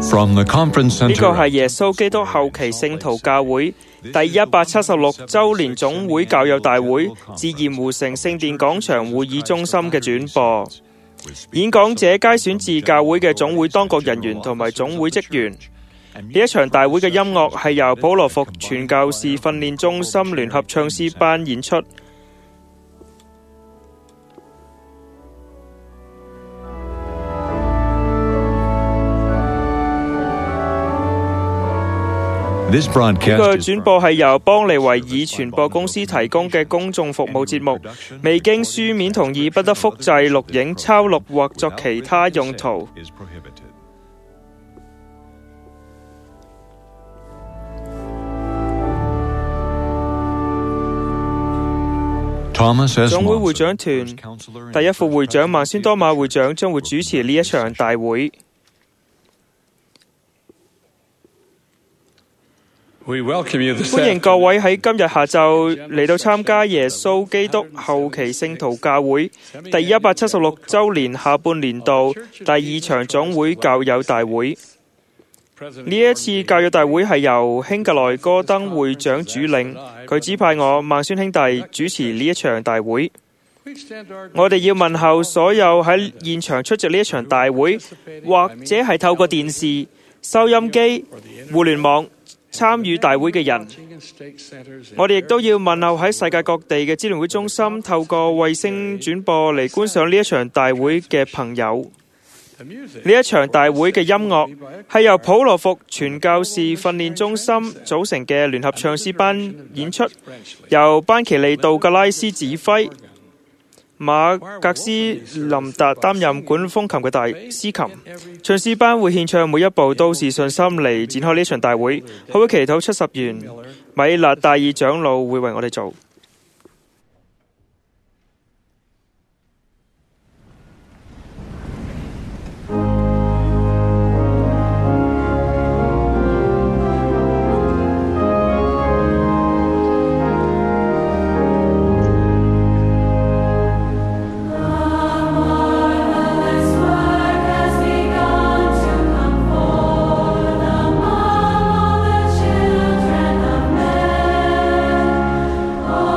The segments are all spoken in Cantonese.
呢個係耶穌基督後期聖徒教會第176週年總會教友大會自鹽湖城聖殿廣場會議中心嘅轉播。演講者皆選自教會嘅總會當局人員同埋總會職員。呢一場大會嘅音樂係由普羅復傳教士訓練中心聯合唱詩班演出。呢個轉播係由邦尼維爾傳播公司提供嘅公眾服務節目，未經書面同意不得複製、錄影、抄錄或作其他用途。總會會長團第一副會長曼宣多馬會長將會主持呢一場大會。歡迎各位喺今日下晝嚟到參加耶穌基督後期聖徒教會第176週年下半年度第二場總會教友大會。呢一次教友大會係由興格萊戈登會長主領，佢指派我曼宣兄弟主持呢一場大會。我哋要問候所有喺現場出席呢一場大會，或者係透過電視、收音機、互聯網參與大會嘅人。我哋亦都要問候喺世界各地嘅支聯會中心透過衛星轉播嚟觀賞呢一場大會嘅朋友。呢一場大會嘅音樂係由普羅復傳教士訓練中心組成嘅聯合唱詩班演出，由班奇利杜格拉斯指揮，馬格斯林達擔任管風琴嘅大司琴。唱詩班會獻唱每一部都是信心嚟展開呢場大會。開會祈禱70元，米勒大爾長老會為我哋做。 Oh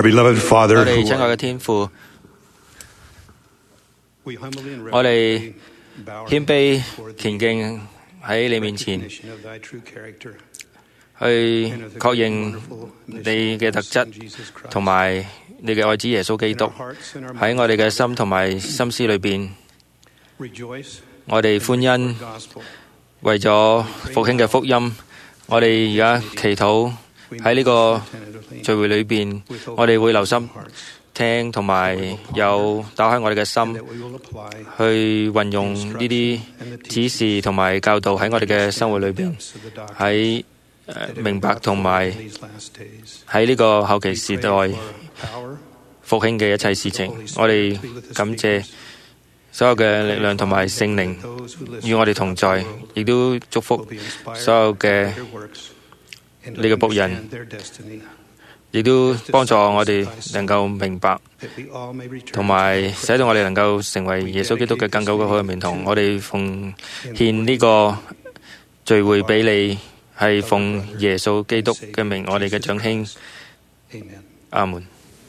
Our beloved Father, 我哋親愛嘅天父，我哋謙卑虔敬喺你面前，去確認你嘅特質同埋你嘅愛子耶穌基督喺我哋嘅心同埋心思裏邊，我哋歡欣為咗復興嘅福音，我哋而家祈禱喺呢個聚會裏邊，我哋會留心聽同埋有打開我哋嘅心，去運用呢啲指示同埋教導喺我哋嘅生活裏邊，喺明白同埋喺呢個後期時代復興嘅一切事情。我哋感謝所有嘅力量同埋聖靈與我哋同在，亦都祝福所有嘅你嘅僕人，亦都幫助我哋能夠明白，同埋使到我哋能夠成為耶穌基督嘅更久嘅好嘅門徒。我哋奉獻呢個聚會俾你，係奉耶穌基督嘅名，我哋嘅長兄，阿門。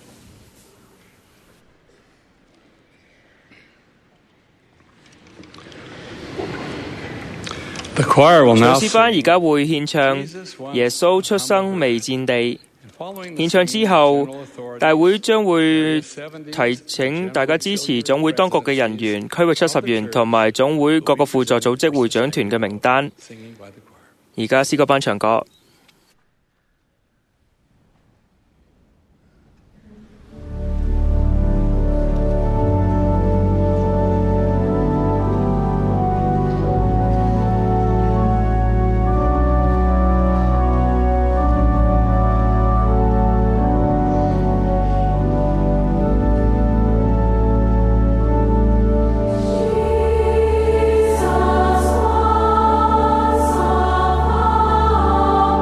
唱詩班而家會獻唱《耶穌出生未戰地》。獻唱之後，大會將會提請大家支持總會當局嘅人員、區域70員同埋總會各個輔助組織會長團嘅名單。而家詩歌班唱歌。 Jesus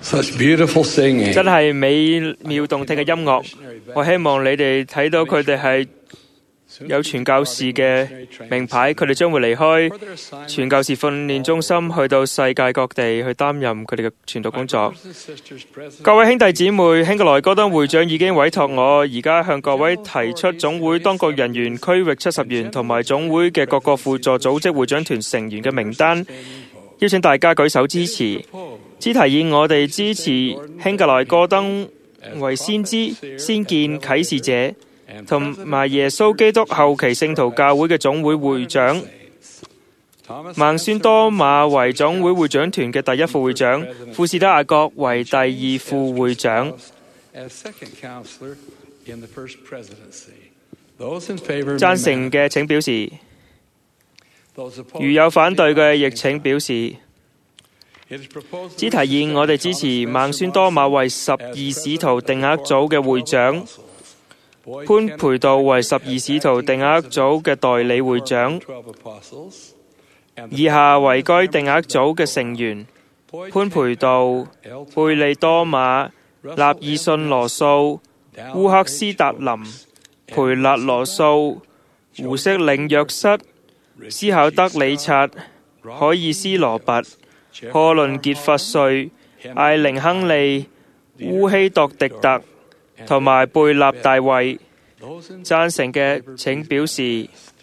真係美妙動聽嘅音樂。我希望你哋睇到佢哋係有傳教士嘅名牌，佢哋將會離開傳教士訓練中心，去到世界各地去擔任佢哋嘅傳道工作。各位兄弟姊妹，興格萊戈登會長已經委託我而家向各位提出總會當局人員、區域70員同埋總會嘅各個輔助組織會長團成員嘅名單，邀請大家舉手支持。只提議我哋支持興格萊戈登為先知、先見、啟示者，同埋耶穌基督後期聖徒教會嘅總會會長，孟孫多馬為總會會長團嘅第一副會長，富士德亞各為第二副會長。贊成嘅請表示，如有反對嘅亦請表示。只提議我哋支持孟孫多馬為12使徒定額組嘅會長，潘培道為12使徒定額組嘅代理會長，以下為該定額組嘅成員：潘培道、貝利多馬、納爾遜羅素、烏克斯達林、培勒羅素、胡色領約瑟、斯考德里察、海爾斯羅拔、賀倫傑佛瑞、艾靈亨利、烏希度迪特同埋貝納大衛。贊成嘅請表示，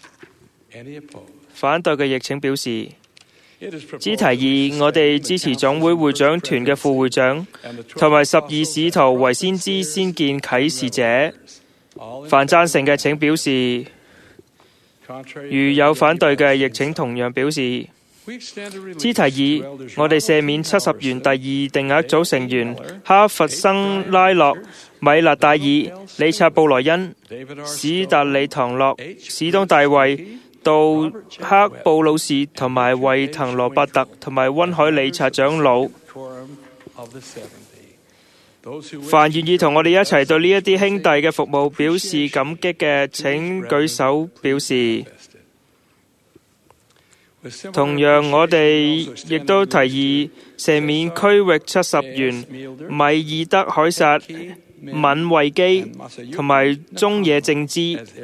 反對嘅亦請表示。只提議我哋支持總會會長團嘅副會長同埋12使徒為先知、先見、啟示者。凡贊成嘅請表示，如有反對嘅亦請同樣表示。只提議我哋赦免70員第二定額組成員哈佛生拉洛、米勒戴爾、理察布萊恩、史達里唐諾、史東大衛、杜克布魯士同埋惠騰羅伯特同埋溫海理察長老。凡願意同我哋一齊對呢一啲兄弟嘅服務表示感激嘅，請舉手表示。同樣，我哋亦都提議赦免區域70員米爾德凱撒、敏惠基同埋中野正之。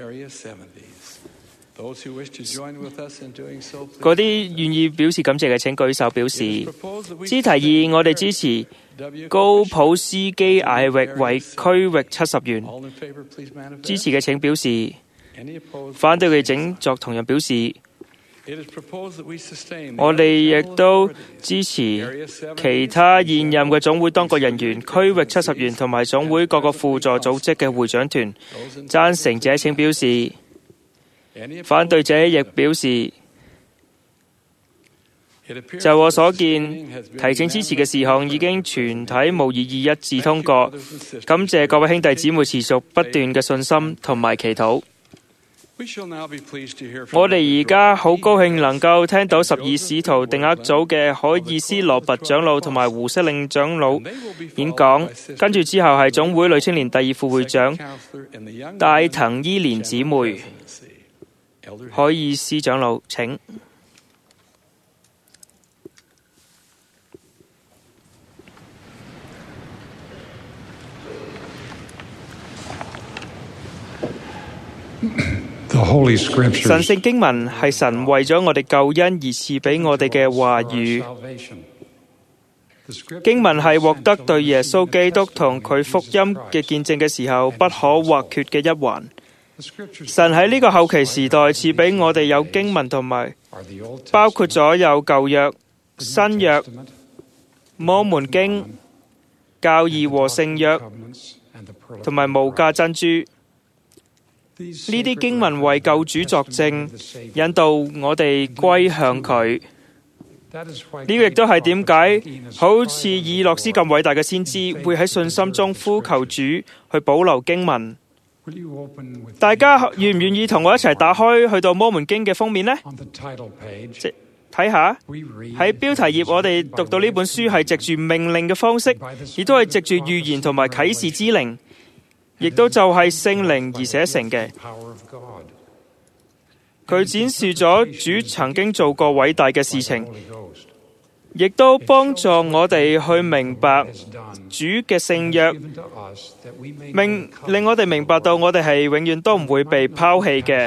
嗰啲願意表示感謝嘅請舉手表示。只提議我哋支持高普斯基艾域為區域70員。支持嘅請表示。反對嘅請作同樣表示。我哋亦都支持其他現任嘅總會當局人員、區域70員同埋總會各個輔助組織嘅會長團。贊成者請表示。反對者亦表示。就我所見，提請支持嘅事項已經全體無異議一致通過。感謝各位兄弟姊妹持續不斷嘅信心同埋祈禱。我哋而家好高興能夠聽到12使徒定額組嘅海爾斯羅拔長老同埋胡適令長老演講，跟住之後係總會女青年第二副會長戴藤伊蓮姊妹。海爾斯長老請。神聖經文係神為咗我哋救恩而賜俾我哋嘅話語。經文係獲得對耶穌基督同佢福音嘅見證嘅時候不可或缺嘅一環。神喺呢個後期時代賜俾我哋有經文同埋包括咗有舊約、新約、摩門經、教義和聖約同埋無價珍珠。呢啲經文為救主作證，引導我哋歸向佢。呢個亦都係點解好似以諾斯咁偉大嘅先知會喺信心中呼求主去保留經文。大家願唔願意同我一齊打開去到摩門經嘅封面呢？睇下喺標題頁，我哋讀到呢本書係藉住命令嘅方式，亦都係藉住預言同埋啟示之靈，亦都就係聖靈而寫成嘅。佢展示咗主曾經做過偉大嘅事情， 亦都幫助我哋去明白主嘅聖約，令我哋明白到我哋係永遠都唔會被拋棄嘅。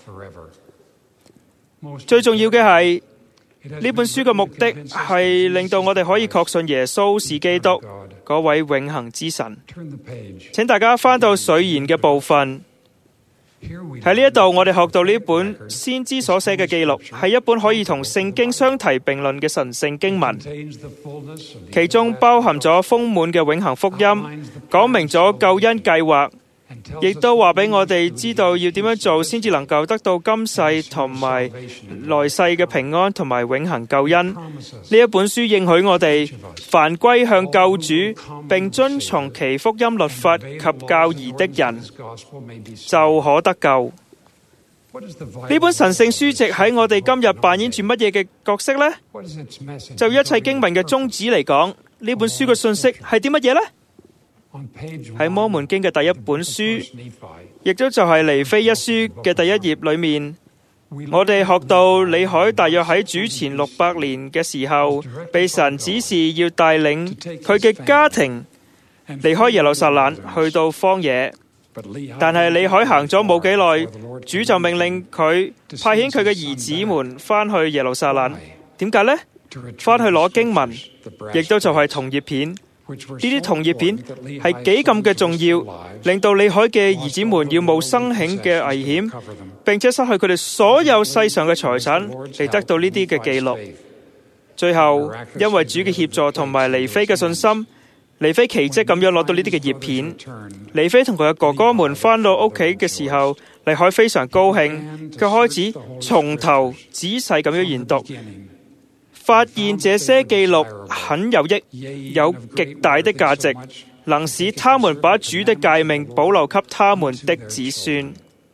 最重要嘅係呢本書嘅目的係令到我哋可以確信耶穌是基督，嗰位永恆之神。請大家翻到水言嘅部分。喺呢一度，我哋學到呢本先知所寫嘅記錄，係一本可以同聖經相提並論嘅神聖經文，其中包含咗豐滿嘅永恆福音，講明咗救恩計劃，亦都話俾我哋知道要點樣做先至能夠得到今世同埋來世嘅平安同埋永恆救恩。呢一本書應許我哋凡歸向救主並遵從其福音律法及教義的人就可得救。呢本神聖書籍喺我哋今日扮演住乜嘢嘅角色呢？就一切經文嘅宗旨嚟講，呢本書嘅信息係啲乜嘢呢？喺摩門經嘅第一本書，亦都就係尼非一書嘅第一頁裏面，我哋學到李海大約喺主前600年嘅時候，被神指示要帶領佢嘅家庭離開耶路撒冷去到荒野。但係李海行咗冇幾耐，主就命令佢派遣佢嘅兒子們返去耶路撒冷。點解呢？返去攞經文，亦都就係銅葉片。呢啲銅葉片係幾咁嘅重要，令到李海嘅兒子們要冒生命嘅危險，並且失去佢哋所有世上嘅財產嚟得到呢啲嘅記錄。最後，因為主嘅協助同埋尼非嘅信心，尼非奇蹟咁樣攞到呢啲嘅葉片。尼非同佢嘅哥哥們返到屋企嘅時候，李海非常高興，佢開始從頭仔細咁樣研讀，發現這些記錄很有益，有極大的價值，能使他們把主的誡命保留給他們的子孫。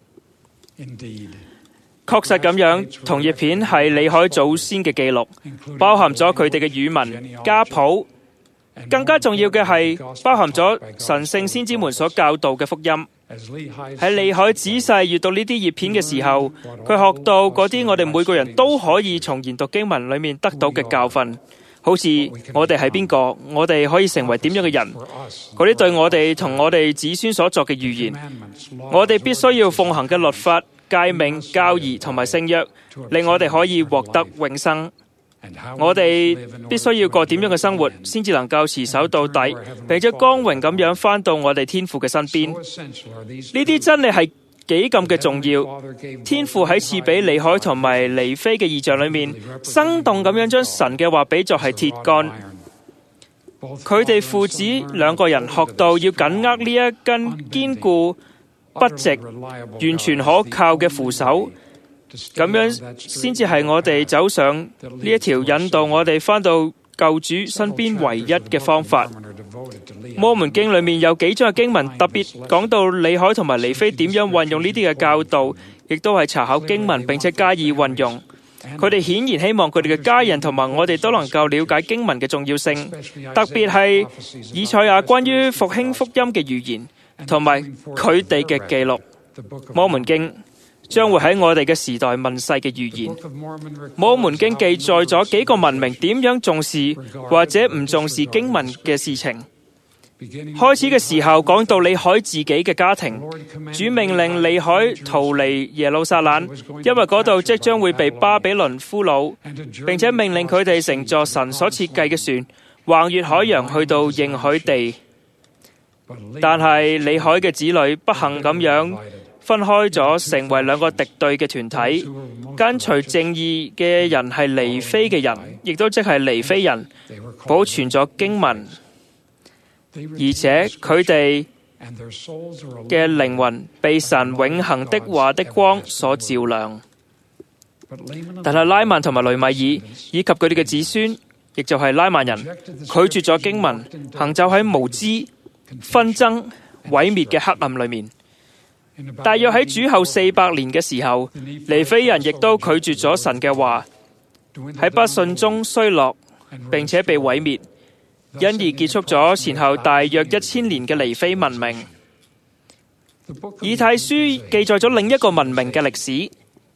確實咁樣，銅葉片係李海祖先嘅記錄，包含咗佢哋嘅語文、家譜，更加重要嘅係包含咗神聖先知們所教導嘅福音。喺李海仔細閱讀呢啲葉片嘅時候，佢學到嗰啲我哋每個人都可以從研讀經文裏面得到嘅教訓，好似我哋係邊個，我哋可以成為點樣嘅人，嗰啲對我哋同我哋子孫所作嘅預言，我哋必須要奉行嘅律法、誡命、教義同埋聖約，令我哋可以獲得永生。我哋必須要過點樣嘅生活，先至能夠持守到底，並且光榮咁樣返到我哋天父嘅身邊。呢啲真理係幾咁嘅重要。天父喺賜俾李海同埋尼非嘅異象裏面，生動咁樣將神嘅話比作係鐵桿。佢哋父子兩個人學到要緊握呢一根堅固、不直、完全可靠嘅扶手。咁樣先至係我哋走上呢一條引導我哋返到救主身邊唯一嘅方法。摩門經裏面有幾章嘅經文特別講到李海同埋尼非點樣運用呢啲嘅教導，亦都係查考經文並且加以運用。佢哋顯然希望佢哋嘅家人同埋我哋都能夠了解經文嘅重要性，特別係以賽亞關於復興福音嘅預言同埋佢哋嘅記錄。摩門經將會喺我哋嘅時代問世嘅預言。摩門經記載咗幾個文明點樣重視或者唔重視經文嘅事情。開始嘅時候講到李海自己嘅家庭，主命令李海逃離耶路撒冷，因為嗰度即將會被巴比倫俘虜，並且命令佢哋乘坐神所設計嘅船，橫越海洋去到應許地。但係李海嘅子女不幸咁樣分開咗，成為兩個敵對嘅團體。跟隨正義嘅人係尼非嘅人，亦都即係尼非人，保存咗經文，而且佢哋嘅靈魂被神永恆的話的光所照亮。但係拉曼同埋雷米爾以及佢哋嘅子孫，亦就係拉曼人，拒絕咗經文，行走喺無知、紛爭、毀滅嘅黑暗裏面。大約喺主後400年嘅時候，尼非人亦都拒絕咗神嘅話，喺不信中衰落，並且被毀滅，因而結束咗前後大約1000年嘅尼非文明。以太書記載咗另一個文明嘅歷史。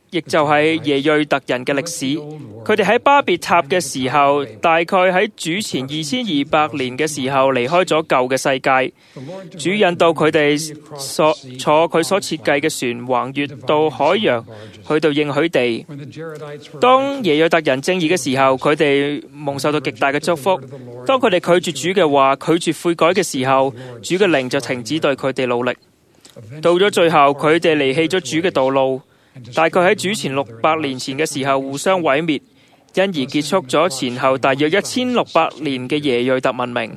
亦就係耶瑞特人嘅歷史。佢哋喺巴別塔嘅時候，大概喺主前2200年嘅時候離開咗舊嘅世界。主引導佢哋坐佢所設計嘅船橫越到海洋，去到應許地。當耶瑞特人正義嘅時候，佢哋蒙受到極大嘅祝福。當佢哋拒絕主嘅話，拒絕悔改嘅時候，主嘅靈就停止對佢哋努力。到咗最後，佢哋離棄咗主嘅道路，大概喺主前600年前嘅時候互相毀滅，因而結束咗前後大約1600年嘅耶瑞特文明。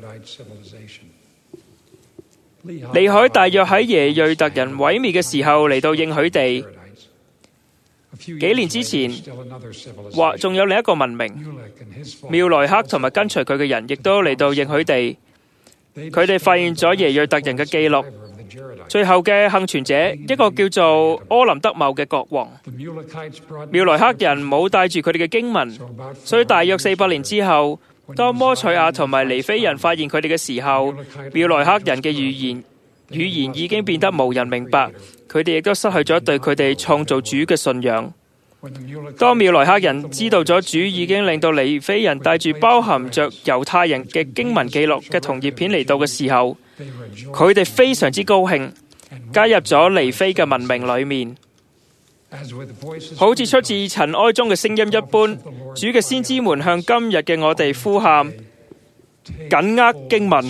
利海大約喺耶瑞特人毀滅嘅時候嚟到應許地。幾年之前，仲有另一個文明，妙萊克同埋跟隨佢嘅人亦都嚟到應許地。佢哋發現咗耶瑞特人嘅記錄。最後嘅幸存者，一個叫做柯林德茂嘅國王。妙萊克人冇帶住佢哋嘅經文，所以大約400年之後，當摩賽亞同埋尼非人發現佢哋嘅時候，妙萊克人嘅語言已經變得無人明白，佢哋亦都失去咗對佢哋創造主嘅信仰。當妙萊克人知道咗主已經令到尼非人帶住包含着猶太人嘅經文記錄嘅銅葉片嚟到嘅時候，佢哋非常之高興，加入咗尼非嘅文明裏面，好似出自塵埃中嘅聲音一般。主嘅先知們向今日嘅我哋呼喊：緊握經文，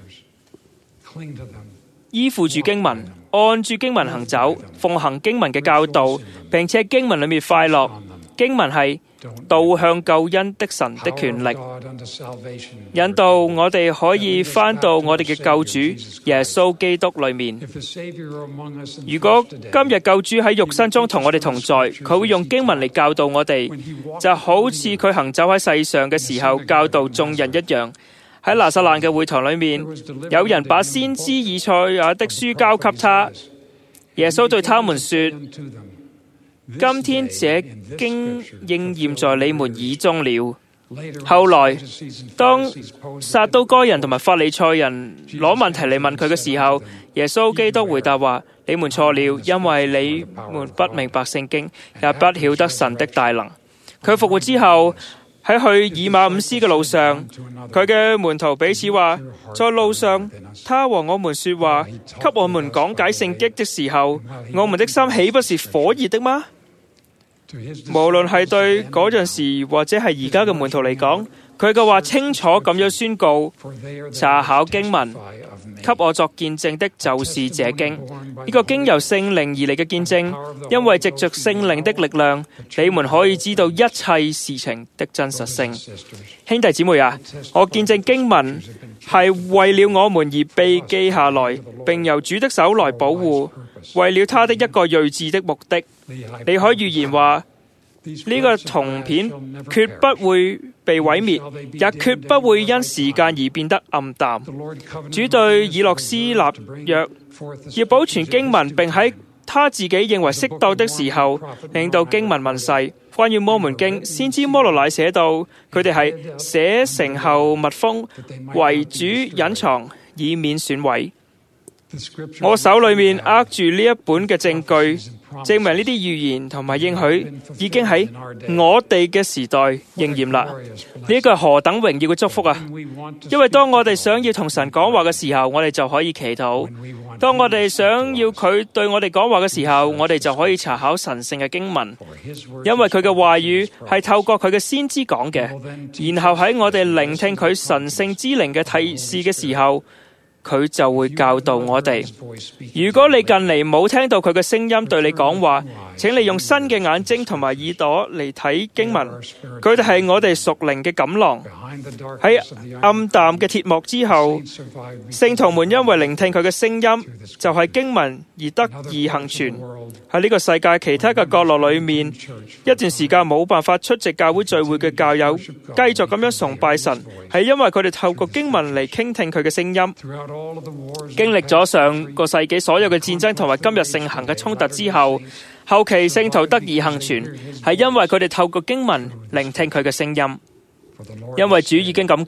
依附住經文，按住經文行走，奉行經文嘅教導，並且喺經文裏面快樂。經文係導向救恩的神的權力，引導我哋可以返到我哋嘅救主耶穌基督裏面。如果今日救主喺肉身中同我哋同在，佢會用經文嚟教導我哋，就好似佢行走喺世上嘅時候教導眾人一樣。喺拿撒勒嘅會堂裏面，有人把先知以賽亞的書交給他，耶穌對他們說：今天這經應驗在你們耳中了。後來，當撒都該人同埋法利賽人攞問題嚟問佢嘅時候，耶穌基督回答話：你們錯了，因為你們不明白聖經，也不曉得神的大能。佢復活之後，喺去以馬忤斯嘅路上，佢嘅門徒彼此話：在路上，他和我們說話，給我們講解聖經的時候，我們的心豈不是火熱的嗎？無論係對嗰陣時或者係而家嘅門徒嚟講，佢嘅話清楚咁樣宣告：查考經文，給我作見證的就是這經。呢個經由聖靈而嚟嘅見證，因為藉着聖靈的力量，你們可以知道一切事情的真實性。兄弟姊妹啊，我見證經文係為了我們而被記下來，並由主的手來保護，為了他的一個睿智的目的。你可以預言話，呢個銅片決不會被毀滅，也決不會因時間而變得暗淡。主對以諾斯立約，要保存經文，並喺他自己認為適當的時候，令到經文問世。關於摩門經，先知摩羅乃寫到，佢哋係寫成後密封，為主隱藏，以免損毀。我手裏面握住呢一本嘅證據，證明呢啲預言同埋應許已經喺我哋嘅時代應驗啦。呢個係何等榮耀嘅祝福啊！因為當我哋想要同神講話嘅時候，我哋就可以祈禱；當我哋想要佢對我哋講話嘅時候，我哋就可以查考神聖嘅經文。因為佢嘅話語係透過佢嘅先知講嘅，然後喺我哋聆聽佢神聖之靈嘅提示嘅時候，佢就會教導我哋。如果你近嚟冇聽到佢嘅聲音對你講話，請你用新嘅眼睛同埋耳朵嚟睇經文。佢哋係我哋屬靈嘅錦囊。喺暗淡嘅鐵幕之後，聖徒們因為聆聽佢嘅聲音，就係經文而得以幸存。喺呢個世界其他嘅角落裏面，一段時間冇辦法出席教會聚會嘅教友，繼續咁樣崇拜神，係因為佢哋透過經文嚟傾聽佢嘅聲音。經歷咗上個世紀所有嘅戰爭同埋今日盛行嘅衝突之後，後期聖徒得以幸存，係因為佢哋透過經文聆聽佢嘅聲音。因為主已經咁講，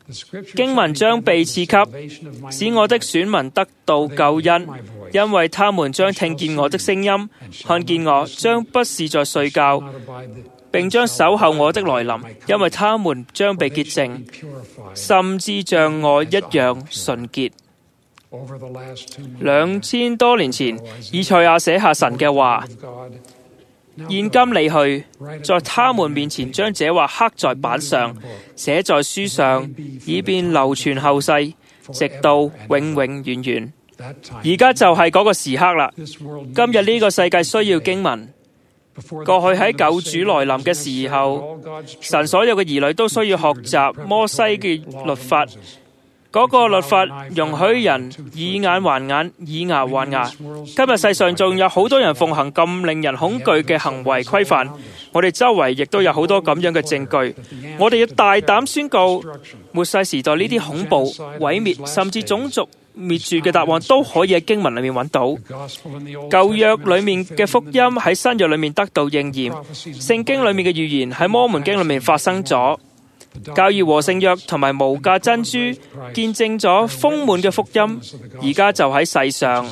經文將被賜給，使我的選民得到救恩，因為他們將聽見我的聲音，看見我，將不是在睡覺，並將守候我的來臨，因為他們將被潔淨，甚至像我一樣純潔。2000多年前，以賽亞寫下神嘅話，現今你去，在他們面前將這話刻在板上，寫在書上，以便流傳後世，直到永永遠遠。而家就係嗰個時刻啦。今日呢個世界需要經文。過去喺救主來臨嘅時候，神所有嘅兒女都需要學習摩西嘅律法。嗰個律法容許人以眼還眼，以牙還牙。今日世上仲有好多人奉行咁令人恐懼嘅行為規範，我哋周圍亦都有好多咁樣嘅證據。我哋要大膽宣告，末世時代呢啲恐怖、毀滅甚至種族滅絕嘅答案都可以喺經文裏面揾到。舊約裏面嘅福音喺新約裏面得到應驗，聖經裏面嘅預言喺摩門經裏面發生咗。教義和聖約同埋無價珍珠見證咗豐滿嘅福音，而家就喺世上。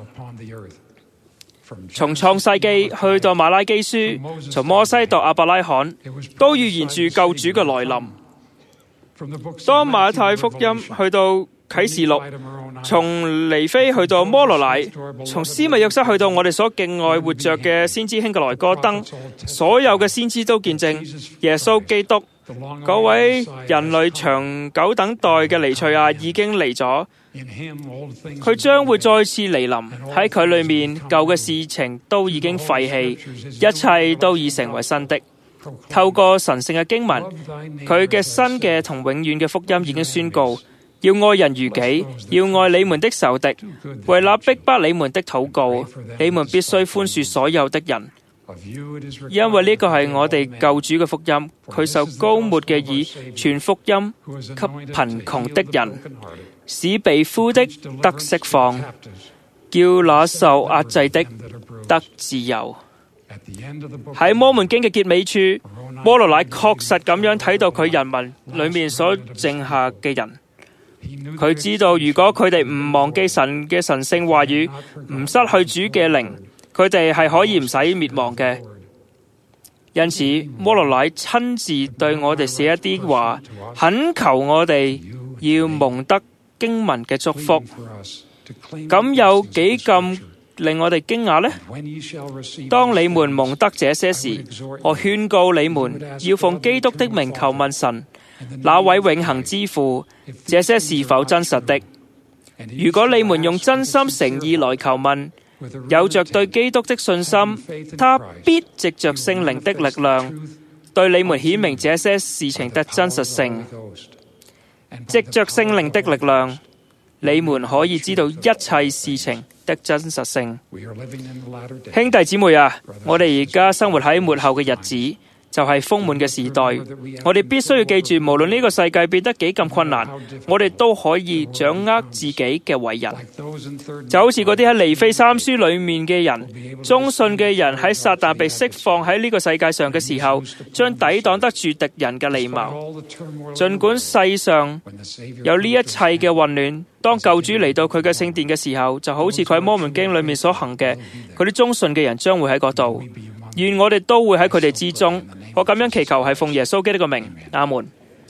從創世記去到馬拉基書，從摩西到亞伯拉罕，都預言住救主嘅來臨。當馬太福音去到啟示錄，從尼非去到摩羅乃，從施密約瑟去到我哋所敬愛活着嘅先知兄格萊哥登，所有嘅先知都見證耶穌基督，嗰位人類長久等待嘅彌賽亞已經嚟咗，佢將會再次嚟臨。喺佢裏面，舊嘅事情都已經廢棄，一切都已成為新的。透過神聖嘅經文，佢嘅新嘅同永遠嘅福音已經宣告，要愛人如己，要愛你們的仇敵，為那逼迫你們的禱告，你們必須寬恕所有的人。因為呢個係我哋救主嘅福音，佢受膏抹嘅義，傳福音給貧窮的人，使被俘的得釋放，叫那受壓制的得自由。喺摩門經嘅結尾處，摩羅乃確實咁樣睇到佢人民裏面所剩下嘅人，佢知道如果佢哋唔忘記神嘅神聖話語，唔失去主嘅靈，佢哋係可以唔使滅亡嘅。因此，摩羅乃親自對我哋寫一啲話，懇求我哋要蒙得經文嘅祝福。咁有幾咁令我哋驚訝呢？當你們蒙得這些時，我勸告你們要奉基督的名求問神，那位永恆之父，這些是否真實的？如果你們用真心誠意來求問，有着對基督的信心，他必藉着聖靈的力量，對你們顯明這些事情的真實性。藉着聖靈的力量，你們可以知道一切事情的真實性。兄弟姊妹啊，我哋而家生活喺末後嘅日子，就係豐滿嘅時代。我哋必須要記住，無論呢個世界變得幾咁困難，我哋都可以掌握自己嘅偉人。就好似嗰啲喺尼非三書裏面嘅人，忠信嘅人喺撒旦被釋放喺呢個世界上嘅時候，將抵擋得住敵人嘅利謀。儘管世上有呢一切嘅混亂，當救主嚟到佢嘅聖殿嘅時候，就好似佢喺摩門經裏面所行嘅，佢啲忠信嘅人將會喺嗰度。願我哋都會喺佢哋之中。我咁樣祈求係奉耶穌基督嘅名，阿門。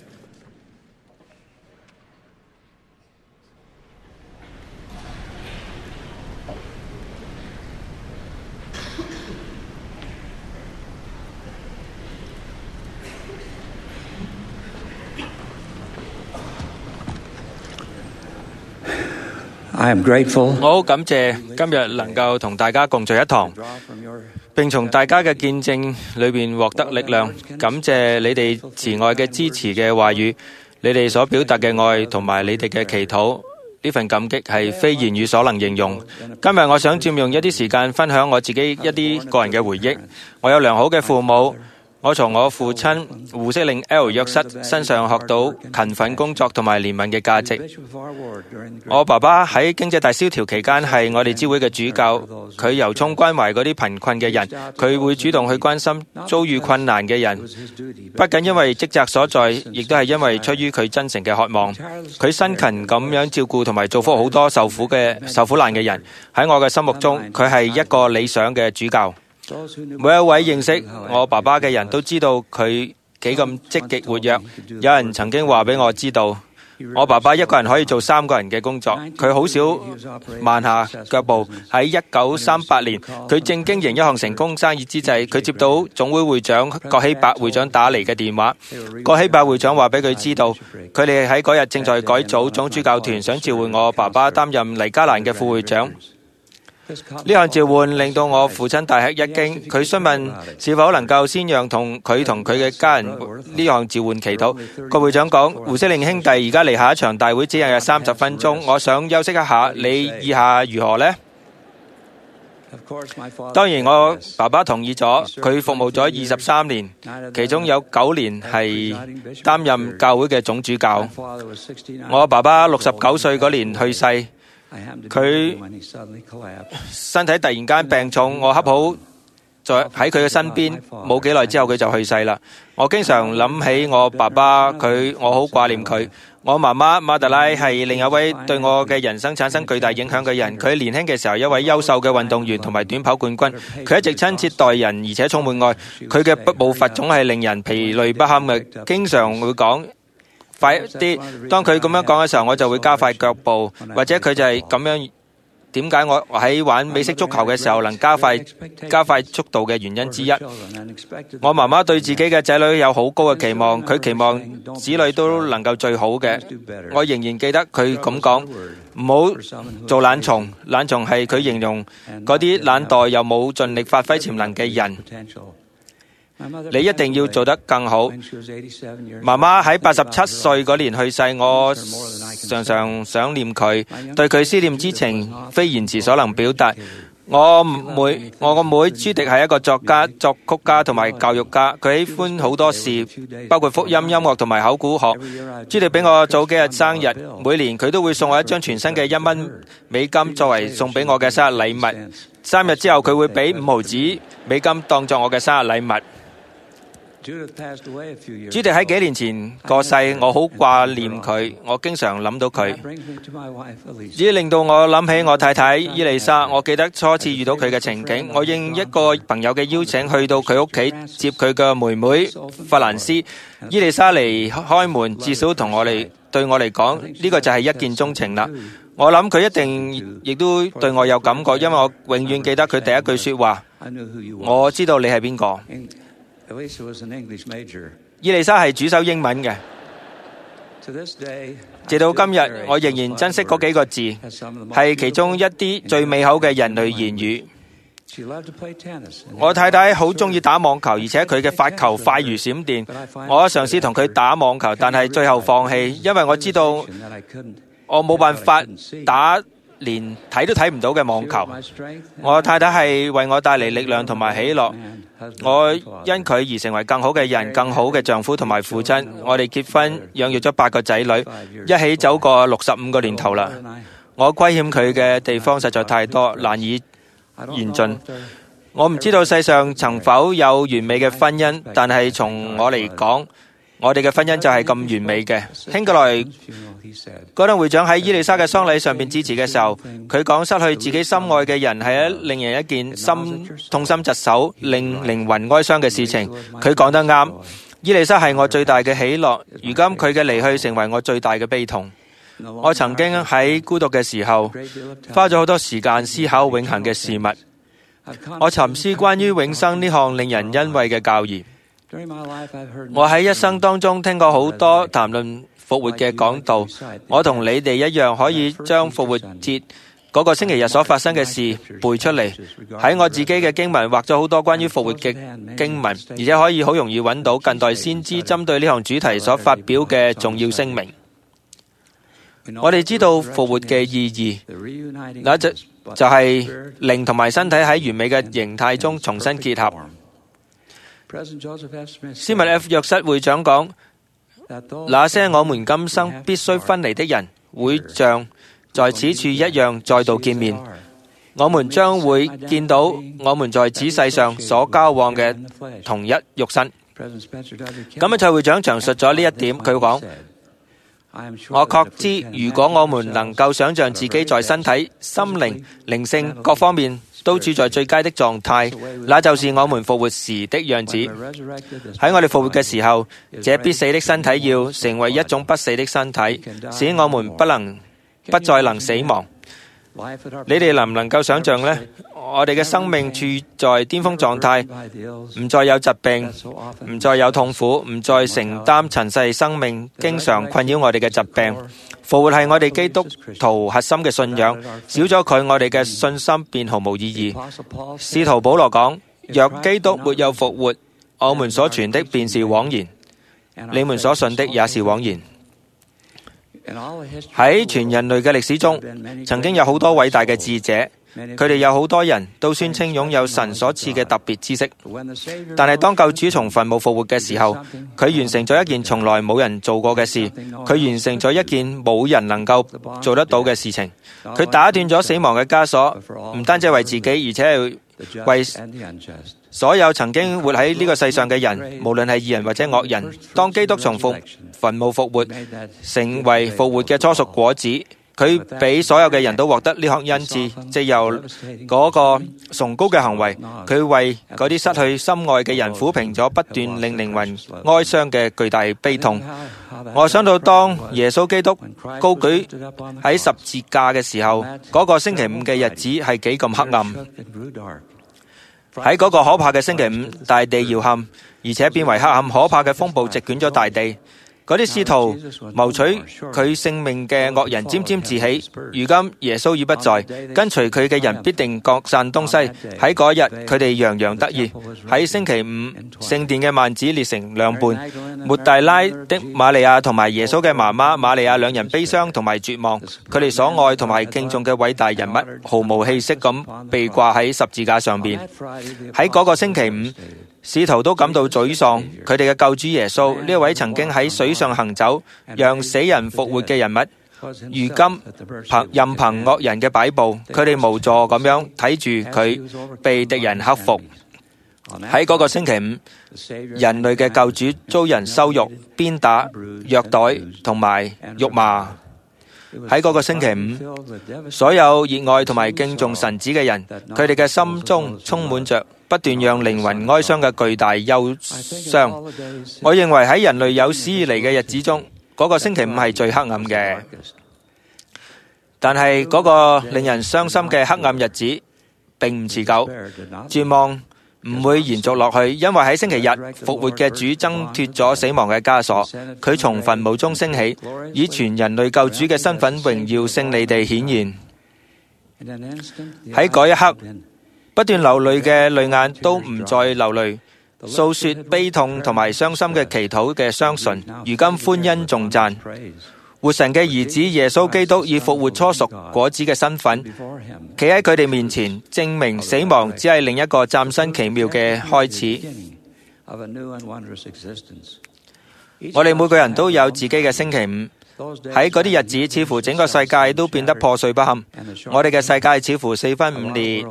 我好感謝今日能夠同大家共聚一堂，並從大家嘅見證裏邊獲得力量。感謝你哋慈愛嘅支持嘅話語，你哋所表達嘅愛同埋你哋嘅祈禱，呢份感激係非言語所能形容。今日我想佔用一啲時間分享我自己一啲個人嘅回憶。我有良好嘅父母， 我從我父親胡適令 L 約瑟身上學到勤奮工作同埋憐憫嘅價值。我爸爸喺經濟大蕭條期間係我哋教會嘅主教，佢由衷關懷嗰啲貧困嘅人，佢會主動去關心遭遇困難嘅人，不僅因為職責所在，亦都係因為出於佢真誠嘅渴望。佢辛勤咁樣照顧同埋造福好多受苦難嘅人。喺我嘅心目中，佢係一個理想嘅主教。每一位認識我爸爸嘅人都知道佢幾咁積極活躍。有人曾經話俾我知道，我爸爸一個人可以做3個人嘅工作。佢好少慢下腳步。喺1938年，佢正經營一項成功生意之際，佢接到總會會長葛希伯會長打嚟嘅電話。葛希伯會長話俾佢知道，佢哋喺嗰日正在改組總主教團，想召喚我爸爸擔任黎加蘭嘅副會長。呢項召喚令到我父親大吃一驚，佢詢問是否能夠先讓佢同佢嘅家人呢項召喚祈禱。個會長講：胡適令兄弟而家離下一場大會只有30分鐘，我想休息一下，你意下如何呢？當然，我爸爸同意咗。佢服務咗23年，其中有9年係擔任教會嘅總主教。我爸爸69歲嗰年去世。佢身體突然間病重，我恰好喺佢嘅身邊，冇幾耐之後佢就去世啦。我經常諗起我爸爸，我好掛念佢。我媽媽馬特拉係另一位對我嘅人生產生巨大影響嘅人。佢年輕嘅時候一位優秀嘅運動員同埋短跑冠軍，佢一直親切待人，而且充滿愛。佢嘅步伐總係令人疲累不堪嘅，經常會講快啲。當佢咁樣講嘅時候，我就會加快腳步，或者佢就係咁樣。點解我喺玩美式足球嘅時候能加快速度嘅原因之一。我媽媽對自己嘅仔女有好高嘅期望，佢期望子女都能夠最好嘅。我仍然記得佢咁講：唔好做懶蟲。懶蟲係佢形容嗰啲懶惰又冇盡力發揮潛能嘅人。你一定要做得更好。媽媽喺87歲嗰年去世，我常常想念佢，對佢思念之情非言辭所能表達。我個妹朱迪係一個作家、作曲家同埋教育家，佢喜歡好多事，包括福音、音樂同埋考古學。朱迪比我早幾日生日，每年佢都會送我一張全新嘅$1作為送俾我嘅生日禮物。3日之後佢會俾5毫子美金當作我嘅生日禮物。朱迪喺幾年前過世，我好掛念佢，我經常諗到佢，只令到我諗起我太太伊麗莎。我記得初次遇到佢嘅情景，我應一個朋友嘅邀請去到佢屋企接佢嘅妹妹法蘭斯。伊麗莎嚟開門，至少對我嚟講，呢個就係一見鍾情啦。我諗佢一定亦都對我有感覺，因為我永遠記得佢第一句說話：我知道你係邊個。伊麗莎係主修英文嘅，直到今日，我仍然珍惜嗰幾個字，係其中一啲最美好嘅人類言語。我太太好中意打網球，而且佢嘅發球快如閃電。我嘗試同佢打網球，但係最後放棄，因為我知道我冇辦法打連睇都睇唔到嘅網球。我太太係為我帶嚟力量同埋喜樂。我因佢而成為更好嘅人、更好嘅丈夫同埋父親。我哋結婚，養育咗8個仔女，一起走過65個年頭啦。我虧欠佢嘅地方實在太多，難以言盡。我唔知道世上曾否有完美嘅婚姻，但係從我嚟講，我哋嘅婚姻就係咁完美嘅。興過來嗰任會長喺伊麗莎嘅喪禮上邊致辭嘅時候，佢講失去自己心愛嘅人係令人一件痛心疾首、令靈魂哀傷嘅事情。佢講得啱，伊麗莎係我最大嘅喜樂，如今佢嘅離去成為我最大嘅悲痛。我曾經喺孤獨嘅時候，花咗好多時間思考永恆嘅事物。我沉思關於永生呢項令人欣慰嘅教義。我喺一生當中聽過好多談論復活嘅講道，我同你哋一樣可以將復活節嗰個星期日所發生嘅事背出嚟。喺我自己嘅經文畫咗好多關於復活嘅經文，而且可以好容易揾到近代先知針對呢項主題所發表嘅重要聲明。我哋知道復活嘅意義，那就係靈同埋身體喺完美嘅形態中重新結合。 斯密 F 約瑟會長講，那些我們今生必須分離的人，會像在此處一樣再度見面。我們將會見到我們在此世上所交往嘅同一肉身。咁蔡會長詳述咗呢一點，佢講：我確知，如果我們能夠想象自己在身體、心靈、靈性各方面都處在最佳的狀態，那就是我們復活時的樣子。喺我哋復活嘅時候，這必死的身體要成為一種不死的身體，使我們不再能死亡。你哋能唔能夠想象呢？我哋嘅生命處在巔峰狀態，唔再有疾病，唔再有痛苦，唔再承擔塵世生命經常困擾我哋嘅疾病。復活係我哋基督徒核心嘅信仰，少咗佢，我哋嘅信心便毫無意義。使徒保羅講：若基督沒有復活，我們所傳的便是枉然，你們所信的也是枉然。喺全人類嘅歷史中，曾經有好多偉大嘅智者，佢哋有好多人都宣稱擁有神所賜嘅特別知識，但係當救主從墳墓復活嘅時候，佢完成咗一件從來冇人做過嘅事，佢完成咗一件冇人能夠做得到嘅事情，佢打斷咗死亡嘅枷鎖，唔單止係為自己，而且係為所有曾經活喺呢個世上嘅人，無論係義人或者惡人。當基督從墳墓復活，成為復活嘅初熟果子，佢比所有嘅人都獲得呢項恩賜，藉由嗰個崇高嘅行為，佢為嗰啲失去心愛嘅人撫平咗不斷令靈魂哀傷嘅巨大悲痛。我想到當耶穌基督高舉喺十字架嘅時候，嗰個星期五嘅日子係幾咁黑暗。喺嗰個可怕嘅星期五，大地搖撼，而且變為黑暗，可怕嘅風暴席捲咗大地。嗰啲試圖謀取佢性命嘅惡人沾沾自喜。如今耶穌已不在，跟隨佢嘅人必定各散東西。喺嗰日，佢哋洋洋得意。喺星期五，聖殿嘅幔子裂成兩半。抹大拉的瑪利亞同埋耶穌嘅媽媽瑪利亞兩人悲傷同埋絕望。佢哋所愛同埋敬重嘅偉大人物，毫無氣息咁被掛喺十字架上邊。喺嗰個星期五，使徒都感到沮喪，佢哋嘅救主耶穌呢一位曾經喺水上行走，讓死人復活嘅人物，如今任憑惡人嘅擺布，佢哋無助咁樣睇住佢被敵人克服。喺嗰個星期五，人類嘅救主遭人羞辱、鞭打、虐待同埋辱罵。喺嗰個星期五，所有熱愛同埋敬重神子嘅人，佢哋嘅心中充滿着不斷讓靈魂哀傷嘅巨大憂傷。我認為喺人類有史以嚟嘅日子中，嗰個星期五係最黑暗嘅。但係嗰個令人傷心嘅黑暗日子並唔持久，絕望唔會延續落去，因為喺星期日復活嘅主掙脫咗死亡嘅枷鎖，佢從墳墓中升起，以全人類救主嘅身份榮耀勝利地顯現。喺嗰一刻，不斷流淚嘅淚眼都唔再流淚，訴說悲痛同埋傷心嘅祈禱嘅雙唇，如今歡欣頌讚。活神嘅兒子耶穌基督以復活初熟果子嘅身份，企喺佢哋面前，證明死亡只係另一個嶄新奇妙嘅開始。我哋每個人都有自己嘅星期五，喺嗰啲日子，似乎整個世界都變得破碎不堪。我哋嘅世界似乎四分五裂，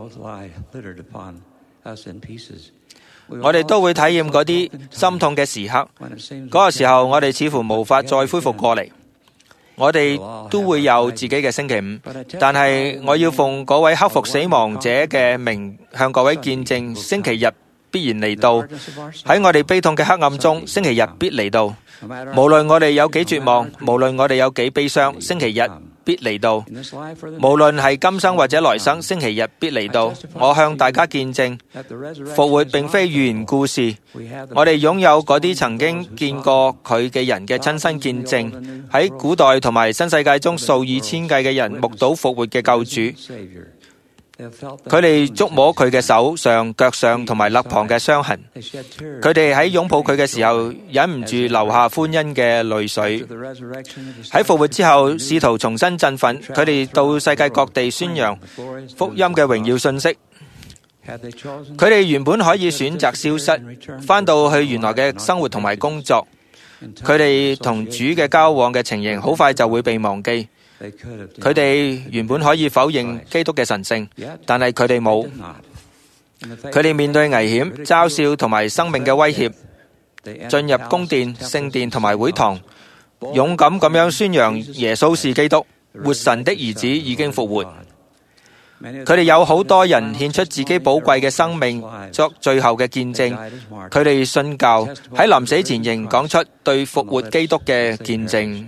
我哋都會體驗嗰啲心痛嘅時刻。嗰個時候，我哋似乎無法再恢復過嚟。我哋都會有自己嘅星期五，但係我要奉嗰位克服死亡者嘅名，向各位見證，星期日必然嚟到。喺我哋悲痛嘅黑暗中，星期日必嚟到。無論我哋有幾絕望，無論我哋有幾悲傷，星期日必嚟到。無論係今生或者來生，星期日必嚟到。我向大家見證，復活並非寓言故事。我哋擁有嗰啲曾經見過佢嘅人嘅親身見證。喺古代同埋新世界中，數以千計嘅人目睹復活嘅救主。佢哋觸摸佢嘅手上、腳上同埋肋旁嘅傷痕。佢哋喺擁抱佢嘅時候，忍唔住流下歡欣嘅淚水。喺復活之後，使徒重新振奮，佢哋到世界各地宣揚福音嘅榮耀信息。 佢哋原本可以選擇消失，返到去原來嘅生活同埋工作。佢哋同主嘅交往嘅情形好快就會被忘記。佢哋原本可以否認基督嘅神聖，但係佢哋冇。佢哋面對危險、嘲笑同埋生命嘅威脅，進入宮殿、聖殿同埋會堂，勇敢咁樣宣揚耶穌是基督，活神的兒子已經復活。佢哋有好多人獻出自己寶貴嘅生命作最後嘅見證。佢哋信教，喺臨死前仍講出對復活基督嘅見證。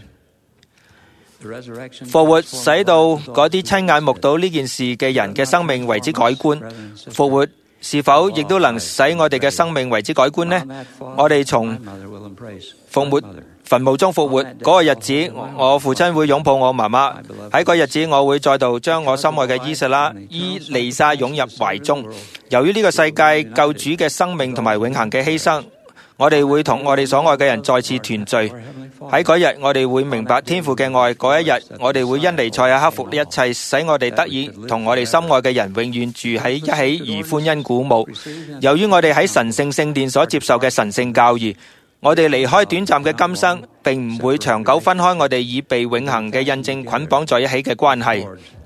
復活使到嗰啲親眼目睹呢件事嘅人嘅生命為之改觀。復活是否亦都能使我哋嘅生命為之改觀呢？我哋從墳墓中復活嗰個日子，我父親會擁抱我媽媽。喺嗰日子，我會再度將我心愛嘅伊麗莎擁入懷中。由於呢個世界救主嘅生命同埋永恆嘅犧牲，我哋會同我哋所愛嘅人再次團聚。喺嗰日，我哋會明白天父嘅愛。嗰一日，我哋會因彌賽亞克服一切，使我哋得以同我哋心愛嘅人永遠住喺一起而歡欣鼓舞。由於我哋喺神聖聖殿所接受嘅神聖教義，我哋離開短暫嘅今生，並唔會長久分開我哋已被永恆嘅印證捆綁在一起嘅關係。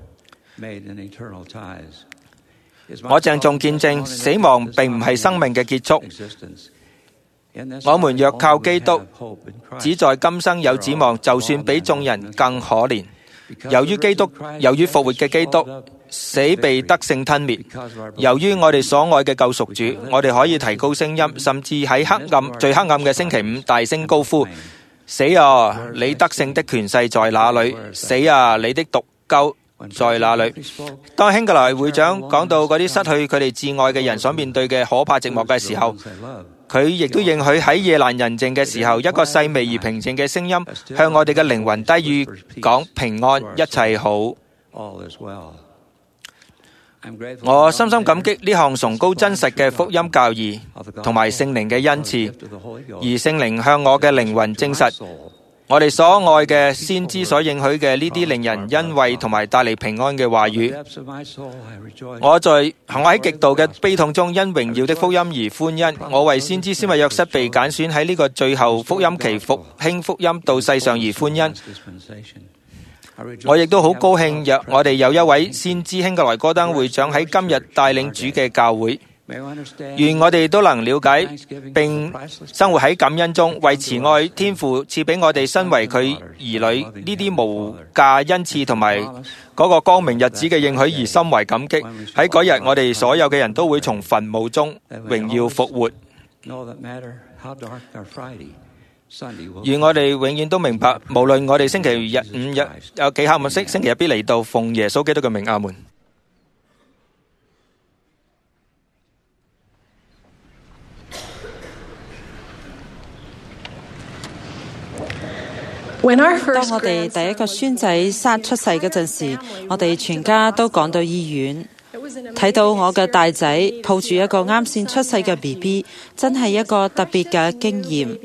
我鄭重見證，死亡並唔係生命嘅結束。我們若靠基督，只在今生有指望，就算比眾人更可憐。由於復活嘅基督，死被得勝吞滅。由於我哋所愛嘅救贖主，我哋可以提高聲音，甚至喺最黑暗嘅星期五大聲高呼：死啊！你得勝的權勢在哪裏？死啊！你的毒鈎在哪裏？當興格萊會長講到嗰啲失去佢哋至愛嘅人所面對嘅可怕寂寞嘅時候，佢亦都應許喺夜闌人靜嘅時候，一個細微而平靜嘅聲音向我哋嘅靈魂低語講：平安，一切好。我深深感激呢項崇高真實嘅福音教義同埋聖靈嘅恩賜，而聖靈向我嘅靈魂證實我哋所愛嘅先知所應許嘅呢啲令人欣慰同埋帶嚟平安嘅話語。我喺極度嘅悲痛中因榮耀的福音而歡欣。我為先知施密約瑟被揀選喺呢個最後福音期復興福音到世上而歡欣。我亦都好高興我哋有一位先知興格萊戈登會長喺今日帶領主嘅教會。願我哋都能了解並生活喺感恩中，為慈愛天父賜俾我哋身為佢兒女呢啲無價恩賜同埋嗰個光明日子嘅應許而深為感激。喺嗰日，我哋所有嘅人都會從墳墓中榮耀復活。願我哋永遠都明白，無論我哋星期日、五日有幾黑暗，星期日必嚟到，奉耶穌基督嘅名，阿門。 當我哋第一個孫仔出世嗰陣時，我哋全家都趕到醫院，睇到我嘅大仔抱住一個啱先出世嘅 BB， 真係一個特別嘅經驗。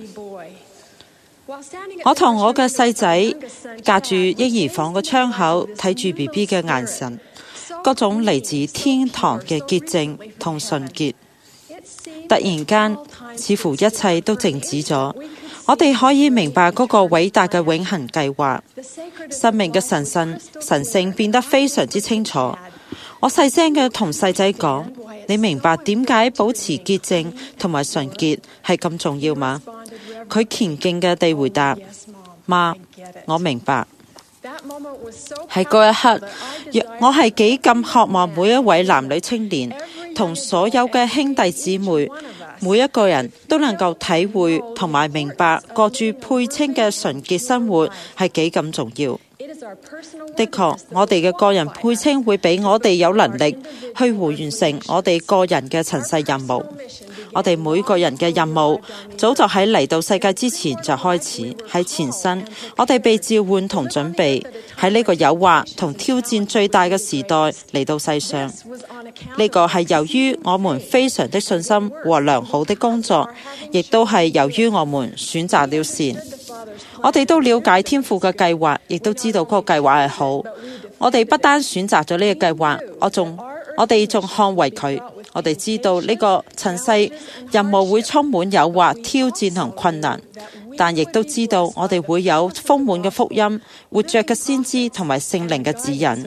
我同我嘅細仔隔住嬰兒房嘅窗口睇住 BB 嘅眼神，嗰種嚟自天堂嘅潔淨同純潔。突然間，似乎一切都靜止咗。我哋可以明白嗰個偉大嘅永恆計劃，生命嘅神聖變得非常之清楚。我細聲嘅同細仔講：你明白點解保持潔淨同埋純潔係咁重要嗎？佢虔敬嘅地回答：媽，我明白。喺嗰一刻，我係幾咁渴望每一位男女青年同所有嘅兄弟姊妹，每一個人都能夠體會同埋明白過住配稱嘅純潔生活係幾咁重要。的確，我哋嘅個人配稱會俾我哋有能力去完成我哋個人嘅塵世任務。我哋每個人嘅任務早就喺嚟到世界之前就開始，喺前身，我哋被召喚同準備喺呢個誘惑同挑戰最大嘅時代嚟到世上。呢個係由於我們非常的信心和良好的工作，亦都係由於我們選擇了善。我哋都了解天父嘅計劃，亦都知道嗰個計劃係好。我哋不單選擇咗呢個計劃，我哋仲捍衛佢。 我哋知道呢個塵世任務會充滿誘惑、挑戰同困難，但亦都知道我哋會有豐滿嘅福音、活着嘅先知同埋聖靈嘅指引。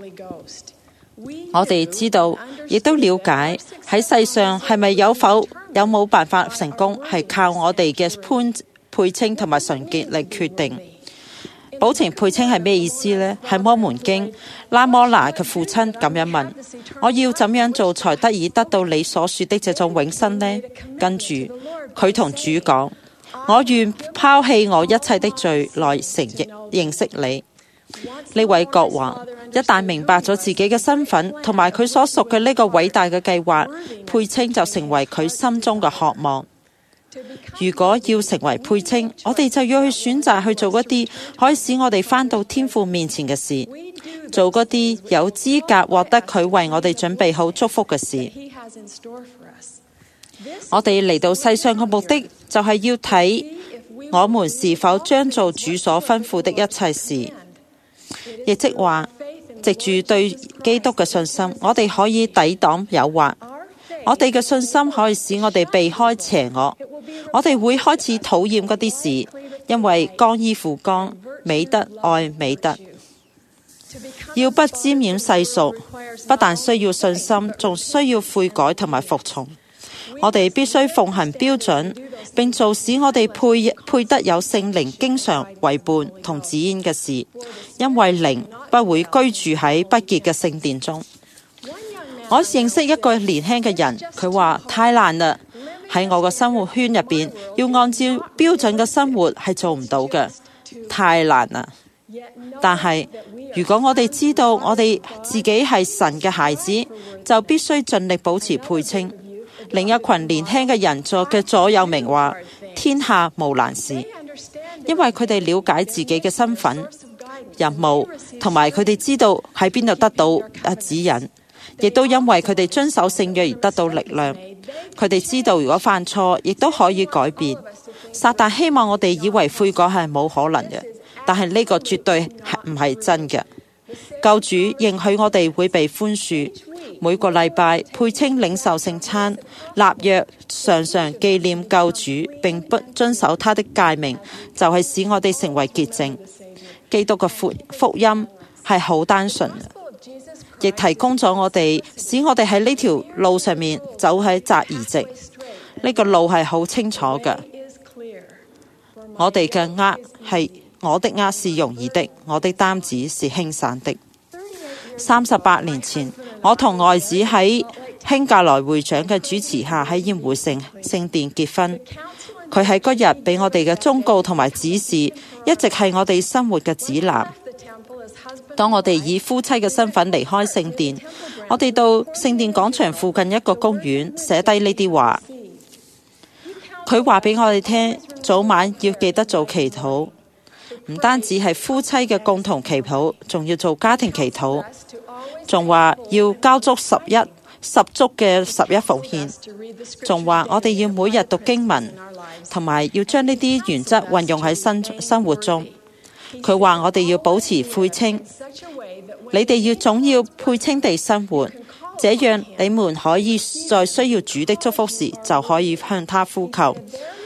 我哋知道，亦都了解喺世上係咪有冇辦法成功，係靠我哋嘅配稱同埋純潔嚟決定。保持配稱係咩意思呢？喺摩門經，拉摩拿嘅父親咁樣問：我要怎樣做才得以得到你所說的這種永生呢？跟住佢同主講：我願拋棄我一切的罪來認識你。呢位國王一旦明白咗自己嘅身份同埋佢所屬嘅呢個偉大嘅計劃，配稱就成為佢心中嘅渴望。如果要成為配稱，我哋就要去選擇去做嗰啲可以使我哋返到天父面前嘅事，做嗰啲有資格獲得佢為我哋準備好祝福嘅事。我哋嚟到世上嘅目的就係要睇我們是否將做主所吩咐的一切事，亦即話藉住對基督嘅信心，我哋可以抵擋誘惑。我哋嘅信心可以使我哋避開邪惡，我哋會開始討厭嗰啲事，因為剛依附剛，美德愛美德。要不沾染世俗，不但需要信心，仲需要悔改同埋服從。我哋必須奉行標準，並做使我哋配得有聖靈經常為伴同指引嘅事，因為靈不會居住喺不潔嘅聖殿中。我認識一個年輕嘅人，佢話太難啦，喺我個生活圈入邊，要按照標準嘅生活係做唔到嘅，太難啦。但係如果我哋知道我哋自己係神嘅孩子，就必須盡力保持配稱。另一群年輕嘅人嘅座右銘話：天下無難事，因為佢哋了解自己嘅身份、任務，同埋佢哋知道喺邊度得到指引。亦都因為佢哋遵守聖約而得到力量，佢哋知道如果犯錯，亦都可以改變。撒旦希望我哋以為悔改係冇可能嘅，但係呢個絕對唔係真嘅。救主應許我哋會被寬恕，每個禮拜配稱領受聖餐，立約常常紀念救主，並不遵守他的誡命，就係使我哋成為潔淨。基督嘅福音係好單純嘅，亦提供咗我哋，使我哋喺呢條路上面走喺窄而直。呢個路係好清楚嘅。我哋嘅軛是容易的，我的擔子是輕省的。38年前，我同外子喺興格萊會長嘅主持下喺鹽湖城聖殿結婚。佢喺嗰日俾我哋嘅忠告同埋指示，一直係我哋生活嘅指南。當我哋以夫妻嘅身份離開聖殿，我哋到聖殿廣場附近一個公園寫低呢啲話。佢話俾我哋聽，早晚要記得做祈禱，唔單止係夫妻嘅共同祈禱，仲要做家庭祈禱，仲話要交足十足嘅11奉獻，仲話我哋要每日讀經文，同埋要將呢啲原則運用喺生活中。佢話我哋要保持配稱，你哋總要配稱地生活，這樣你們可以在需要主的祝福時就可以向他呼求。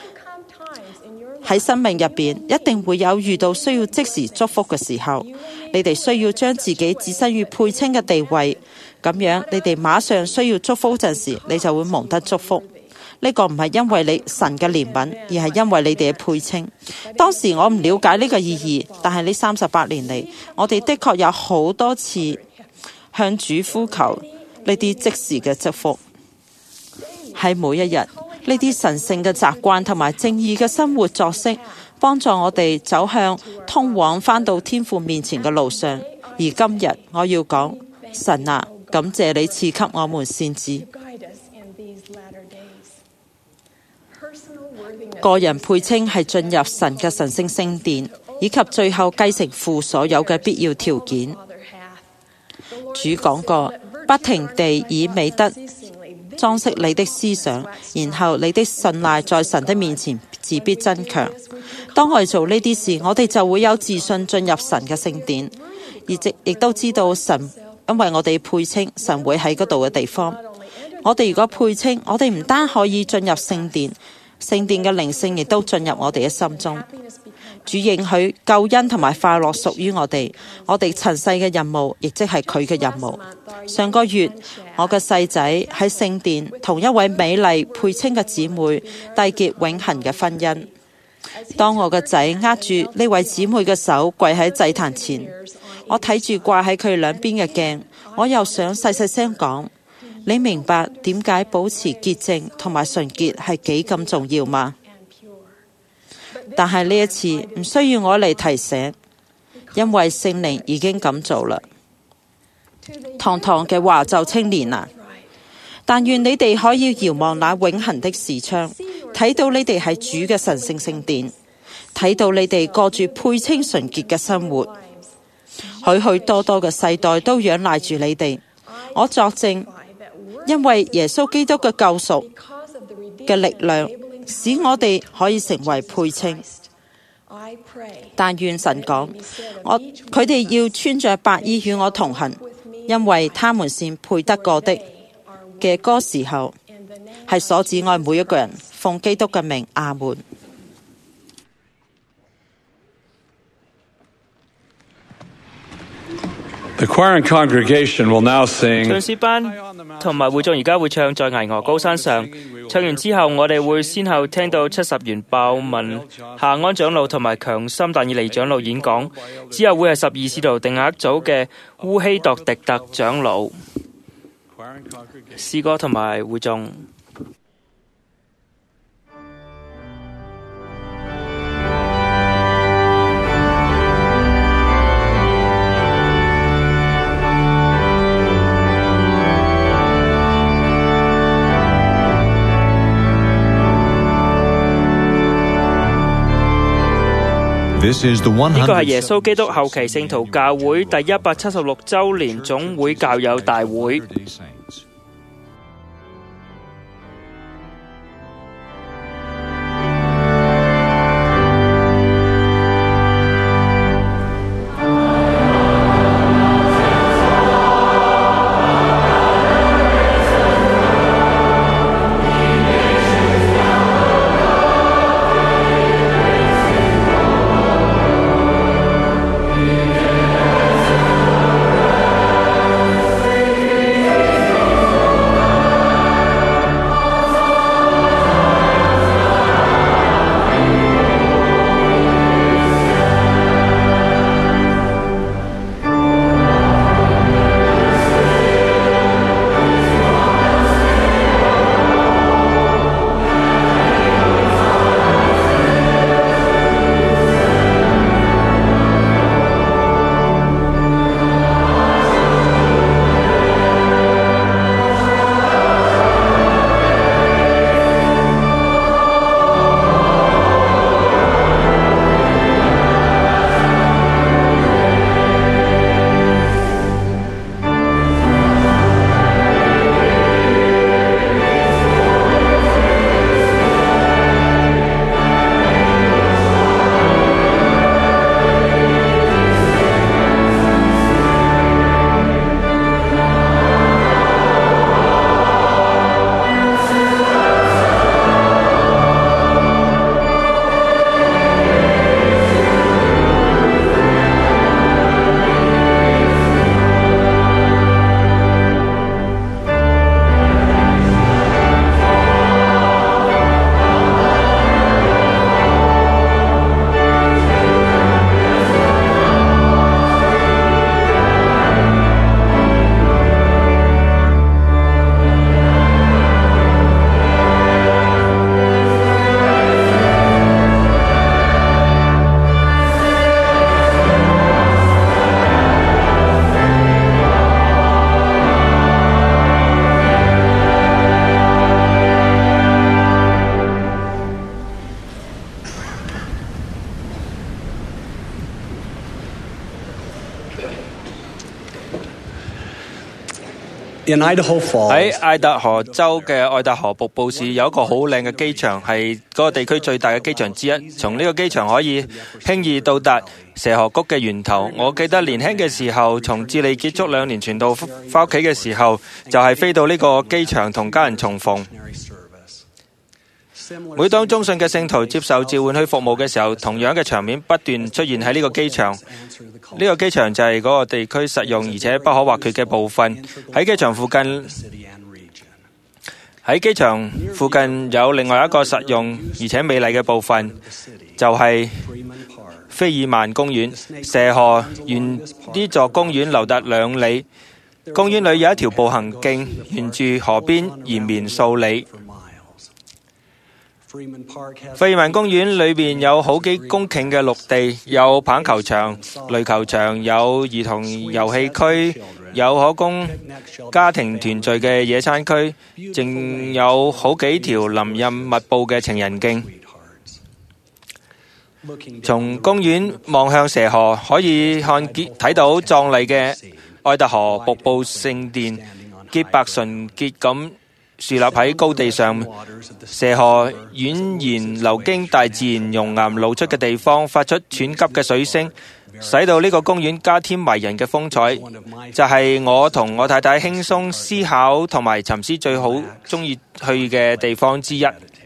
喺生命入邊一定會有遇到需要即時祝福嘅時候，你哋需要將自己置身於配稱嘅地位，咁樣你哋馬上需要祝福陣時，你就會蒙得祝福。呢個唔係因為你神嘅憐憫，而係因為你哋嘅配稱。當時我唔了解呢個意義，但係呢38年嚟，我哋的確有好多次向主呼求呢啲即時嘅祝福。喺每一日，呢啲神聖嘅習慣同埋正義嘅生活作息，幫助我哋走向通往返到天父面前嘅路上。而今日我要講，神啊，感謝你賜給我們先知。個人配稱係進入神嘅神聖聖殿，以及最後繼承父所有嘅必要條件。主講過，不停地以美德裝飾你的思想，然後你的信賴在神的面前自必增強。當我哋做呢啲事，我哋就會有自信進入神嘅聖殿，亦都知道神因為我哋配稱，神會喺嗰度嘅地方。 我哋如果配稱，我哋唔單可以進入聖殿，聖殿嘅靈性亦都進入我哋嘅心中。主應許救恩同埋快樂屬於我哋塵世嘅任務，亦即係佢嘅任務。上個月，我嘅細仔喺聖殿同一位美麗配稱嘅姊妹締結永恆嘅婚姻。當我嘅仔握住呢位姊妹嘅手跪喺祭壇前，我睇住掛喺佢兩邊嘅鏡，我又想細細聲講：你明白點解保持潔淨同埋純潔係幾咁重要嗎？但係呢一次唔需要我嚟提醒，因為聖靈已經咁做啦。堂堂嘅華胄青年啊，但願你哋可以遙望那永恆的視窗，睇到你哋係主嘅神聖聖殿，睇到你哋過住配稱純潔嘅生活。許許多多嘅世代都仰賴住你哋。我作證，因為耶穌基督嘅救贖嘅力量，使我哋可以成為配稱。但願神講，佢哋要穿着白衣與我同行，因為他們是配得過的。嘅歌時候係所指愛每一個人，奉基督嘅名，阿門。 The choir and congregation will now sing。 唱詩班同埋會眾而家會唱在巍峨高山上。唱完之後，我哋會先後聽到70元鮑文夏安長老同埋強心但以理長老演講，之後會係12使徒定額組嘅烏希鐸迪特長老詩歌同埋會眾。呢個係耶穌基督後期聖徒教會第176週年總會教友大會。 In Idaho Falls， 喺愛達荷州嘅愛達荷瀑布市有一個好靚嘅機場，係嗰個地區最大嘅機場之一。從呢個機場可以輕易到達蛇河谷嘅源頭。我記得年輕嘅時候，從智利結束2年傳道返屋企嘅時候，就係飛到呢個機場同家人重逢。每當中信嘅聖徒接受召喚去服務嘅時候，同樣嘅場面不斷出現喺呢個機場。呢個機場就係嗰個地區實用而且不可或缺嘅部分。喺機場附近有另外一個實用而且美麗嘅部分，就係菲爾曼公園。蛇河沿呢座公園流達2里，公園裏有一條步行徑，沿住河邊延綿數里。費爾曼公園裏面有好幾公頃嘅陸地，有棒球場、壘球場，有兒童遊戲區，有可供家庭團聚嘅野餐區，仲有好幾條林蔭密布嘅情人徑。從公園望向蛇河，可以睇到壯麗嘅愛達荷瀑布聖殿，潔白純潔咁豎立喺高地上。蛇河蜿蜒流經大自然熔岩露出嘅地方，發出湍急嘅水聲，使到呢個公園加添迷人嘅風采。就係我同我太太輕鬆思考同埋沉思最好鍾意去嘅地方之一。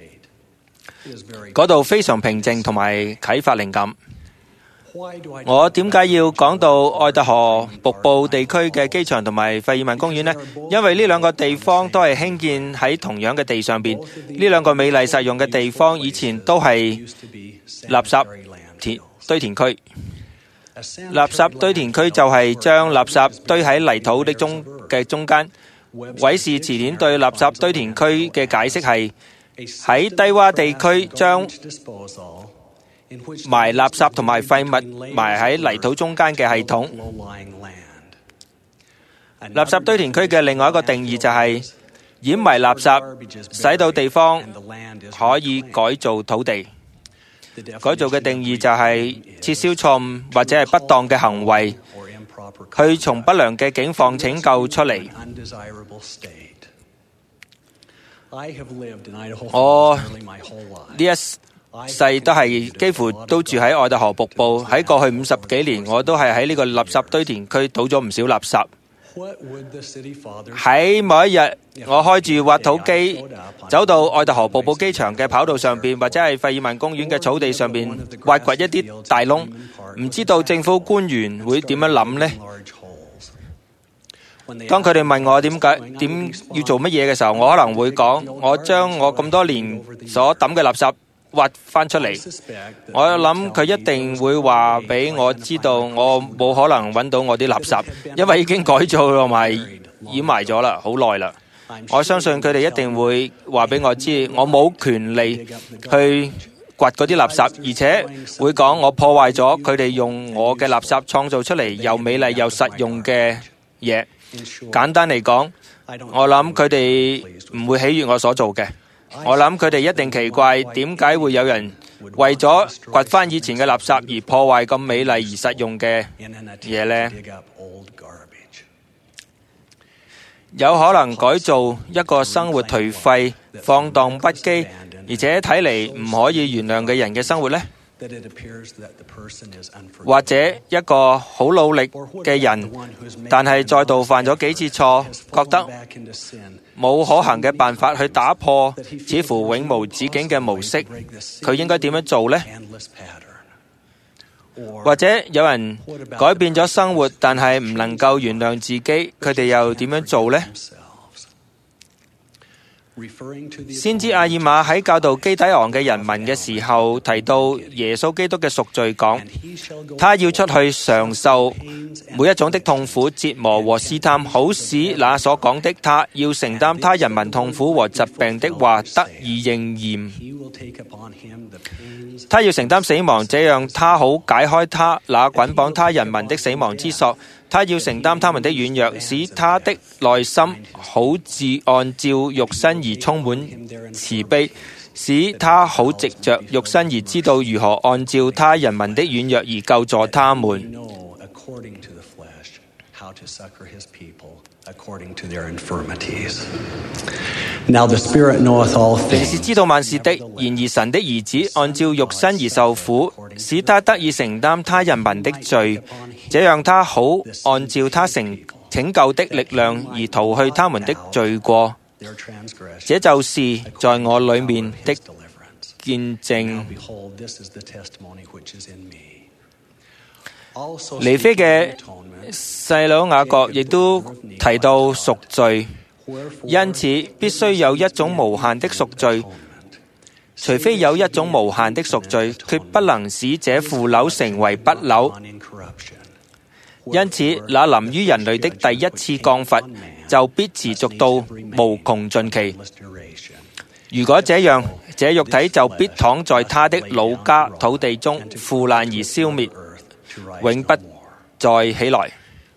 嗰度非常平靜同埋啟發靈感。我點解要講到愛達荷瀑布地區嘅機場同埋費爾曼公園呢？因為呢兩個地方都係興建喺同樣嘅地上邊。呢兩個美麗實用嘅地方以前都係垃圾堆填區。垃圾堆填區就係將垃圾堆喺泥土的中間。韋氏詞典對垃圾堆填區嘅解釋係喺低洼地區將埋垃圾同埋廢物埋喺泥土中間嘅系統。垃圾堆填區嘅另外一個定義就係掩埋垃圾，使到地方可以改造土地。改造嘅定義就係撤銷錯誤或者係不當嘅行為，去從不良嘅境況拯救出嚟。我呢一世都係幾乎都住喺愛達荷瀑布。喺過去50幾年，我都係喺呢個垃圾堆填區倒咗唔少垃圾。喺某一日，我開住挖土機走到愛達荷瀑布機場嘅跑道上邊，或者係費爾曼公園嘅草地上邊挖掘一啲大窿，唔知道政府官員會點樣諗呢？當佢哋問我點要做乜嘢嘅時候，我可能會講：我將我咁多年所抌嘅垃圾挖翻出嚟。我諗佢一定會話俾我知道，我冇可能揾到我啲垃圾，因為已經改造同埋掩埋咗啦，好耐啦。我相信佢哋一定會話俾我知，我冇權利去掘嗰啲垃圾，而且會講我破壞咗佢哋用我嘅垃圾創造出嚟又美麗又實用嘅嘢。簡單嚟講，我諗佢哋唔會喜悅我所做嘅。我諗佢哋一定奇怪點解會有人為咗掘翻以前嘅垃圾而破壞咁美麗而實用嘅嘢呢？有可能改造一個生活頹廢、放蕩不羈，而且睇嚟唔可以原諒嘅人嘅生活呢？或者一個好努力嘅人，但係再度犯咗幾次錯，覺得冇可行嘅辦法去打破似乎永無止境嘅模式，佢應該點樣做呢？或者有人改變咗生活，但係唔能夠原諒自己，佢哋又點樣做呢？先知亞爾瑪喺教導基底昂嘅人民嘅時候，提到耶穌基督嘅贖罪，講他要出去嘗受每一種的痛苦、折磨和試探，好使那所講的他要承擔他人民痛苦和疾病的話得以應驗。他要承擔死亡，這樣他好解開他那捆綁他人民的死亡之索。他要承擔他們的軟弱，使他的內心好按照肉身而充滿慈悲，使他好藉着肉身而知道如何按照他人民的軟弱而救助他們。 靈是知道萬事的，然而神的兒子按照肉身而受苦，使他得以承擔他人民的罪，這樣他好按照他拯救的力量而逃去他們的罪過。這就是在我裏面的見證。尼非嘅細佬雅各亦都提到贖罪，因此必須有一種無限的贖罪，除非有一種無限的贖罪，決不能使這腐朽成為不朽。因此，那臨於人類的第一次降罰就必持續到無窮盡期。如果這樣，這肉體就必躺在他的老家土地中腐爛而消滅，永不再起來。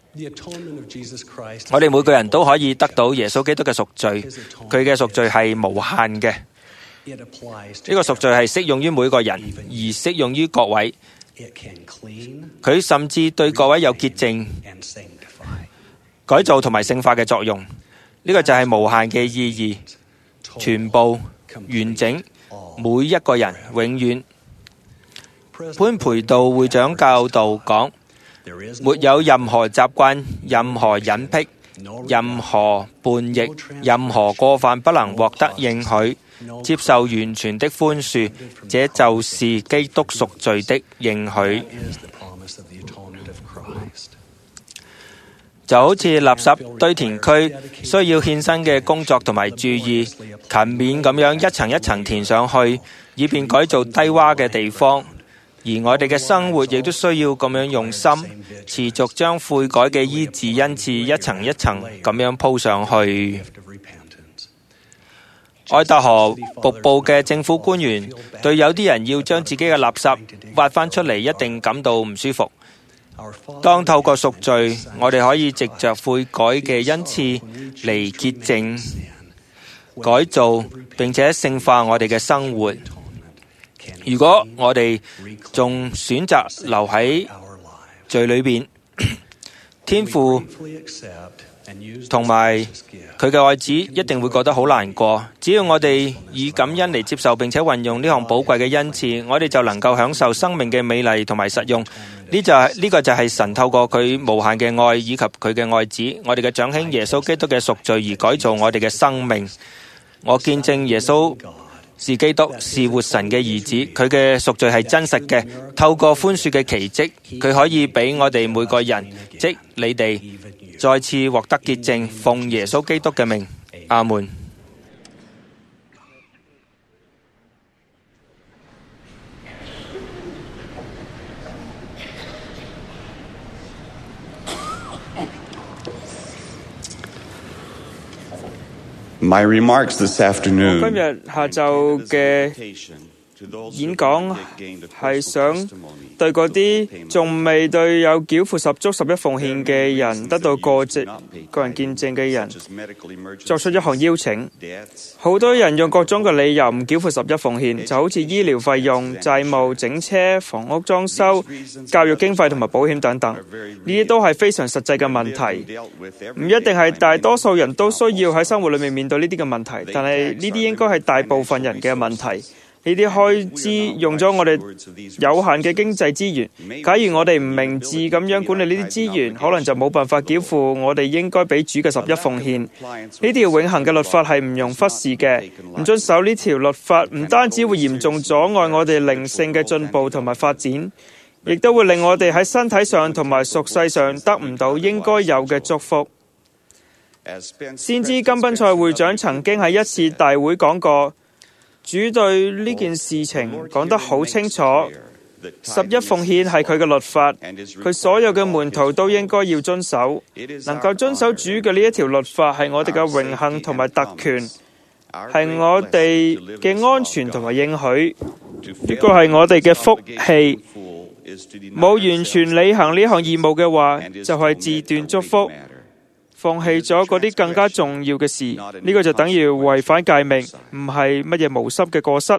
我哋每個人都可以得到耶穌基督嘅贖罪，佢嘅贖罪係無限嘅。呢個贖罪係適用於每個人，而適用於各位。佢甚至對各位有潔淨、改造同埋聖化嘅作用。呢個就係無限嘅意義，全部完整，每一個人永遠。潘培道會長教導講，沒有任何習慣、任何隱僻、任何叛逆、任何過犯不能獲得應許，接受完全的寬恕，這就是基督贖罪的應許。就好似垃圾堆填區需要獻身嘅工作同埋注意，勤勉咁樣一層一層填上去，以便改造低窪嘅地方。而我哋嘅生活亦都需要咁樣用心，持續將悔改嘅醫治恩賜一層一層咁樣鋪上去。愛達荷瀑布嘅政府官員對有啲人要將自己嘅垃圾挖返出嚟，一定感到唔舒服。當透過贖罪，我哋可以藉着悔改嘅恩賜嚟潔淨、改造並且聖化我哋嘅生活。如果我哋仲選擇留喺罪裏邊，天父同埋佢嘅愛子一定會覺得好難過。只要我哋以感恩嚟接受並且運用呢項寶貴嘅恩賜，我哋就能夠享受生命嘅美麗同埋實用。呢個就係神透過佢無限嘅愛以及佢嘅愛子，我哋嘅長兄耶穌基督嘅贖罪而改造我哋嘅生命。我見證耶穌是基督，是活神嘅兒子，佢嘅贖罪係真實嘅。透過寬恕嘅奇蹟，佢可以俾我哋每個人，即你哋，再次獲得潔淨。奉耶穌基督嘅名，阿門。 My remarks this afternoon 今日下晝嘅演講係想對嗰啲仲未對有繳付十足十一奉獻嘅人得到個人見證嘅人作出一項邀請。好多人用各種嘅理由唔繳付十一奉獻，就好似醫療費用、債務、整車、房屋裝修、教育經費同埋保險等等，呢啲都係非常實際嘅問題。唔一定係大多數人都需要喺生活裏面對呢啲嘅問題，但係呢啲應該係大部分人嘅問題。呢啲開支用咗我哋有限嘅經濟資源，假如我哋唔明智咁樣管理呢啲資源，可能就冇辦法繳付我哋應該俾主嘅十一奉獻。呢條永恆嘅律法係唔容忽視嘅，唔遵守呢條律法唔單止會嚴重阻礙我哋靈性嘅進步同埋發展，亦都會令我哋喺身體上同埋屬世上得唔到應該有嘅祝福。先知金賓塞會長曾經喺一次大會講過，主對呢件事情講得好清楚，十一奉獻係佢嘅律法，佢所有嘅門徒都應該要遵守。能夠遵守主嘅呢一條律法係我哋嘅榮幸同埋特權，係我哋嘅安全同埋應許，呢個係我哋嘅福氣。冇完全履行呢項義務嘅話，就係自斷祝福，放棄咗嗰啲更加重要嘅事，呢個就等於違反誡命，唔係乜嘢無心嘅過失。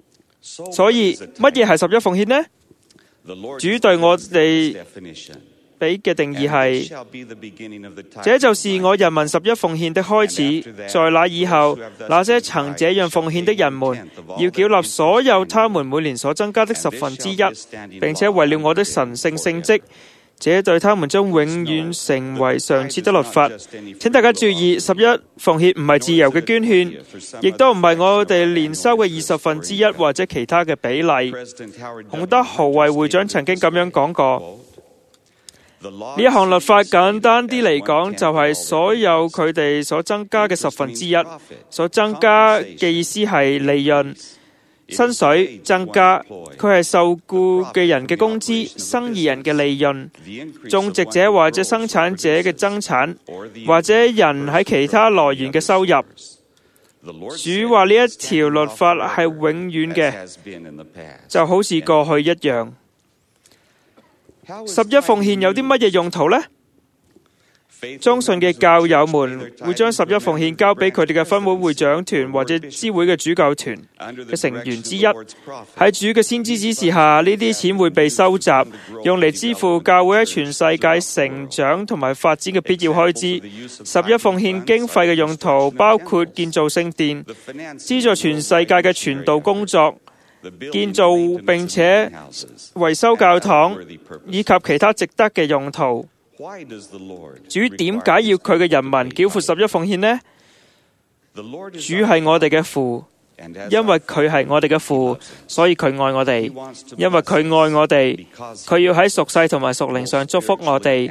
所以乜嘢係十一奉獻呢？主對我哋俾嘅定義係：這就是我人民十一奉獻的開始。在那以後，那些曾這樣奉獻的人們，要繳納所有他們每年所增加的1/10，並且為了我的神聖聖職，這對他們將永遠成為常設的律法。請大家注意，11奉獻唔係自由嘅捐獻，亦都唔係我哋年收嘅1/20或者其他嘅比例。洪德豪維會長曾經咁樣講過：呢一項律法簡單啲嚟講，就係所有佢哋所增加嘅1/10，所增加嘅意思係利潤。薪水增加，佢係受僱嘅人嘅工資、生意人嘅利潤、種植者或者生產者嘅增產，或者人喺其他來源嘅收入。主話呢一條律法係永遠嘅，就好似過去一樣。11奉獻有啲乜嘢用途呢？忠信嘅教友們會將11奉獻交俾佢哋嘅分會會長團或者支會嘅主教團嘅成員之一。喺主嘅先知指示下，呢啲錢會被收集，用嚟支付教會喺全世界成長同埋發展嘅必要開支。11奉獻經費嘅用途包括建造聖殿、資助全世界嘅傳道工作、建造並且維修教堂，以及其他值得嘅用途。主點解要佢嘅人民繳付11奉獻呢？主係我哋嘅父，因為佢係我哋嘅父，所以佢愛我哋。因為佢愛我哋，佢要喺屬世同埋屬靈上祝福我哋。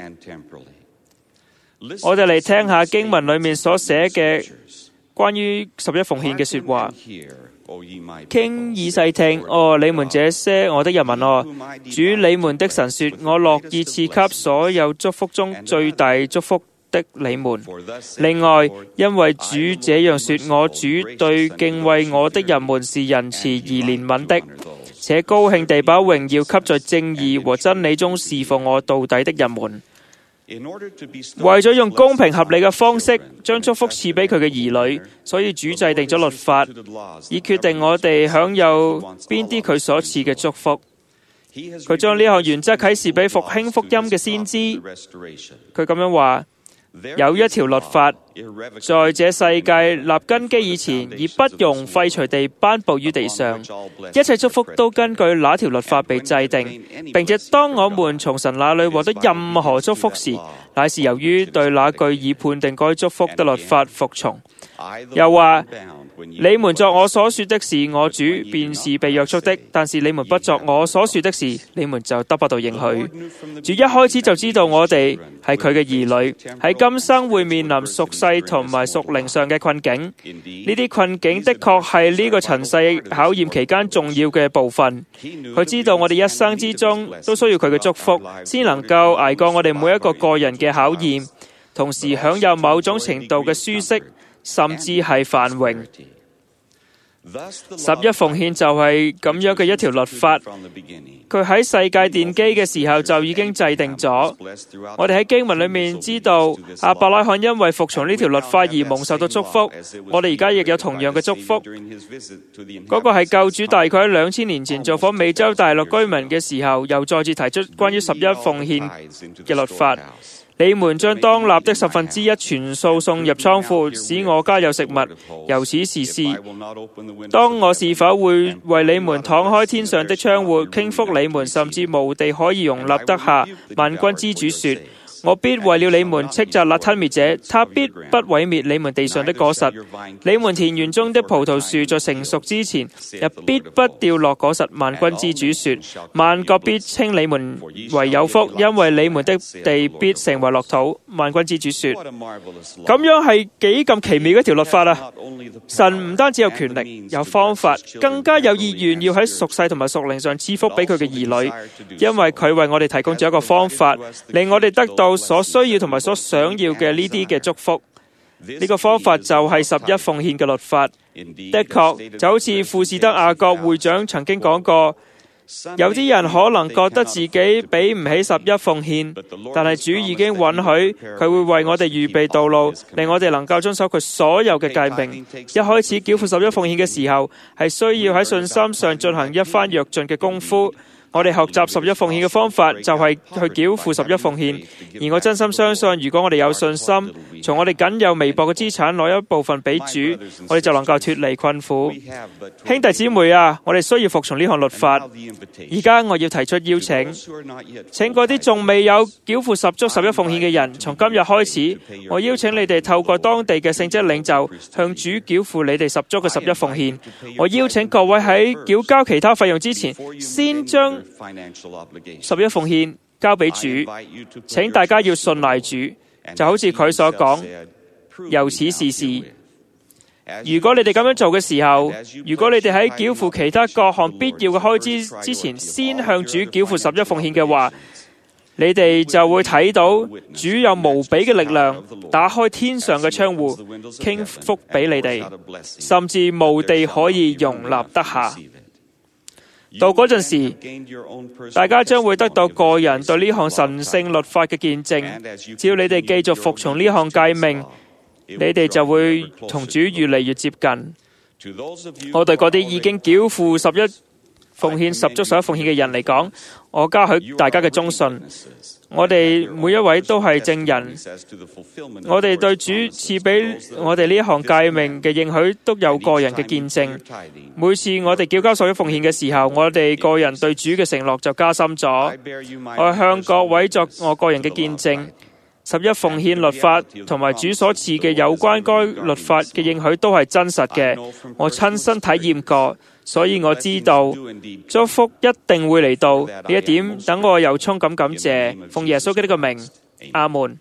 我哋嚟聽下經文裏面所寫嘅關於11奉獻嘅說話。傾耳細聽，你們這些我的人民主你們的神說，我樂意賜給所有祝福中最大祝福的你們。另外，因為主這樣說，我主對敬畏我的人們是仁慈而憐憫的，且高興地把榮耀給在正義和真理中侍奉我到底的人們。為咗用公平合理嘅方式將祝福賜俾佢嘅兒女，所以主制定咗律法，以決定我哋享有邊啲佢所賜嘅祝福。佢將呢項原則啟示俾復興福音嘅先知。佢咁樣話：有一條律法，在這世界立根基以前，而不容廢除地頒布於地上。一切祝福都根據那條律法被制定，並且當我們從神那裏獲得任何祝福時，乃是由於對那句已判定該祝福的律法服從。又話：你們作我所說的事，我主便是被約束的；但是你們不作我所說的事，你們就得不到應許。主一開始就知道我哋係佢嘅兒女，喺今生會面臨屬世同埋屬靈上嘅困境。呢啲困境的確係呢個塵世考驗期間重要嘅部分。佢知道我哋一生之中都需要佢嘅祝福，先能夠挨過我哋每一個個人嘅考驗，同時享有某種程度嘅舒適，甚至係繁榮。11奉獻就係咁樣嘅一條律法，佢喺世界奠基嘅時候就已經制定咗。我哋喺經文裏面知道，亞伯拉罕因為服從呢條律法而蒙受到祝福。我哋而家亦有同樣嘅祝福。嗰個係救主大概喺2000年前造訪美洲大陸居民嘅時候，又再次提出關於11奉獻嘅律法。你們將當納的1/10全數送入倉庫，使我家有食物。由此時事，當我是否會為你們敞開天上的窗戶，傾覆你們，甚至無地可以容納得下？萬軍之主說：我必為了你們斥責那吞滅者，他必不毀滅你們地上的果實。你們田園中的葡萄樹在成熟之前，也必不掉落果實。萬軍之主說：萬國必稱你們為有福，因為你們的地必成為樂土。萬軍之主說：咁樣係幾咁奇妙嘅一條律法啊！神唔單止有權力、有方法，更加有意願要喺屬世同埋屬靈上賜福俾佢嘅兒女，因為佢為我哋提供咗一個方法，令我哋得到所需要同埋所想要嘅呢啲嘅祝福。呢個方法就係11奉獻嘅律法。的確，就好似富士德亞國會長曾經講過，有啲人可能覺得自己比唔起11奉獻，但係主已經允許佢會為我哋預備道路，令我哋能夠遵守佢所有嘅誡命。一開始繳付11奉獻嘅時候，係需要喺信心上進行一番躍進嘅功夫。 我哋學習十一奉獻嘅方法就係去繳付十一奉獻，而我真心相信，如果我哋有信心，從我哋僅有微薄嘅資產攞一部分俾主，我哋就能夠脫離困苦。兄弟姊妹啊，我哋需要服從呢項律法。而家我要提出邀請，請嗰啲仲未有繳付十足十一奉獻嘅人，從今日開始，我邀請你哋透過當地嘅聖職領袖向主繳付你哋十足嘅十一奉獻。我邀請各位喺繳交其他費用之前，先將十一奉獻交俾主。請大家要信賴主，就好似佢所講，由此試試。如果你哋咁樣做嘅時候，如果你哋喺繳付其他各項必要嘅開支之前，先向主繳付十一奉獻嘅話，你哋就會睇到主有無比嘅力量，打開天上嘅窗戶，傾福俾你哋，甚至無地可以容納得下。到嗰陣時，大家將會得到個人對呢項神聖律法嘅見證。只要你哋繼續服從呢項誡命，你哋就會同主越嚟越接近。我對嗰啲已經繳付十一奉獻、十足十一奉獻嘅人嚟講，我嘉許大家嘅忠信。我哋每一位都係證人，我哋對主賜俾我哋呢一項誡命嘅應許都有個人嘅見證。每次我哋繳交十一奉獻嘅時候，我哋個人對主嘅承諾就加深咗。我向各位作我個人嘅見證，十一奉獻律法同埋主所賜嘅有關該律法嘅應許都係真實嘅，我親身體驗過，所以我知道祝福一定會嚟到。呢一點等我由衷咁感謝，奉耶穌基督嘅名，阿門。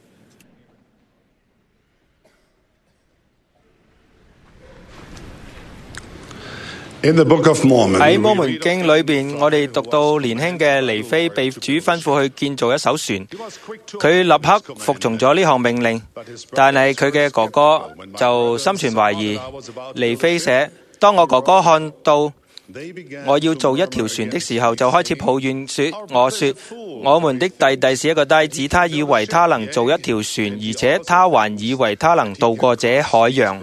喺摩門經裏邊，我哋讀到年輕嘅尼非被主吩咐去建造一艘船，佢立刻服從咗呢項命令，但係佢嘅哥哥就心存懷疑。尼非寫：當我哥哥看到我要做一條船的時候，就開始抱怨我說我們的弟弟是一個呆子，他以為他能做一條船，而且他還以為他能渡過這海洋。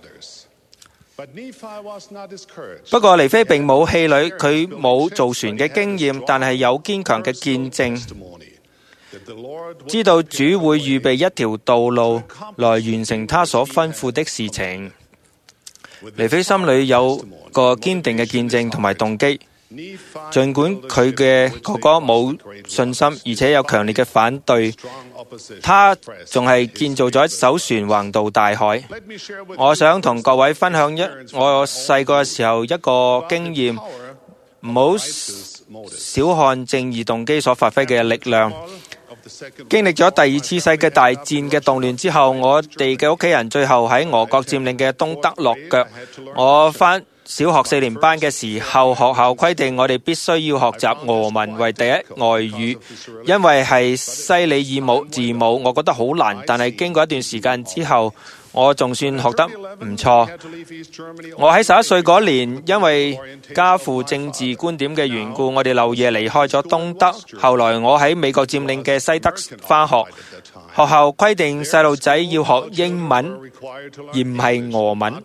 不過尼非並冇氣餒，佢冇造船嘅經驗，但係有堅強嘅見證，知道主會預備一條道路來完成他所吩咐的事情。尼非心裏有個堅定嘅見證同埋動機，儘管佢嘅哥哥冇信心，而且有強烈嘅反對，他仲係建造咗一艘船橫渡大海。我想同各位分享我細個嘅時候一個經驗，唔好小看正義動機所發揮嘅力量。經歷咗第二次世界大戰嘅動亂之後，我哋嘅屋企人最後喺俄國佔領嘅東德落腳。我返小學4年班嘅時候，學校規定我哋必須要學習俄文為第一外語，因為係西里爾字母，我覺得好難。但係經過一段時間之後，我仲算學得唔錯。我喺11歲嗰年，因為家父政治觀點嘅緣故，我哋漏夜離開咗東德。後來我喺美國佔領嘅西德返學，學校規定細路仔要學英文，而唔係俄文。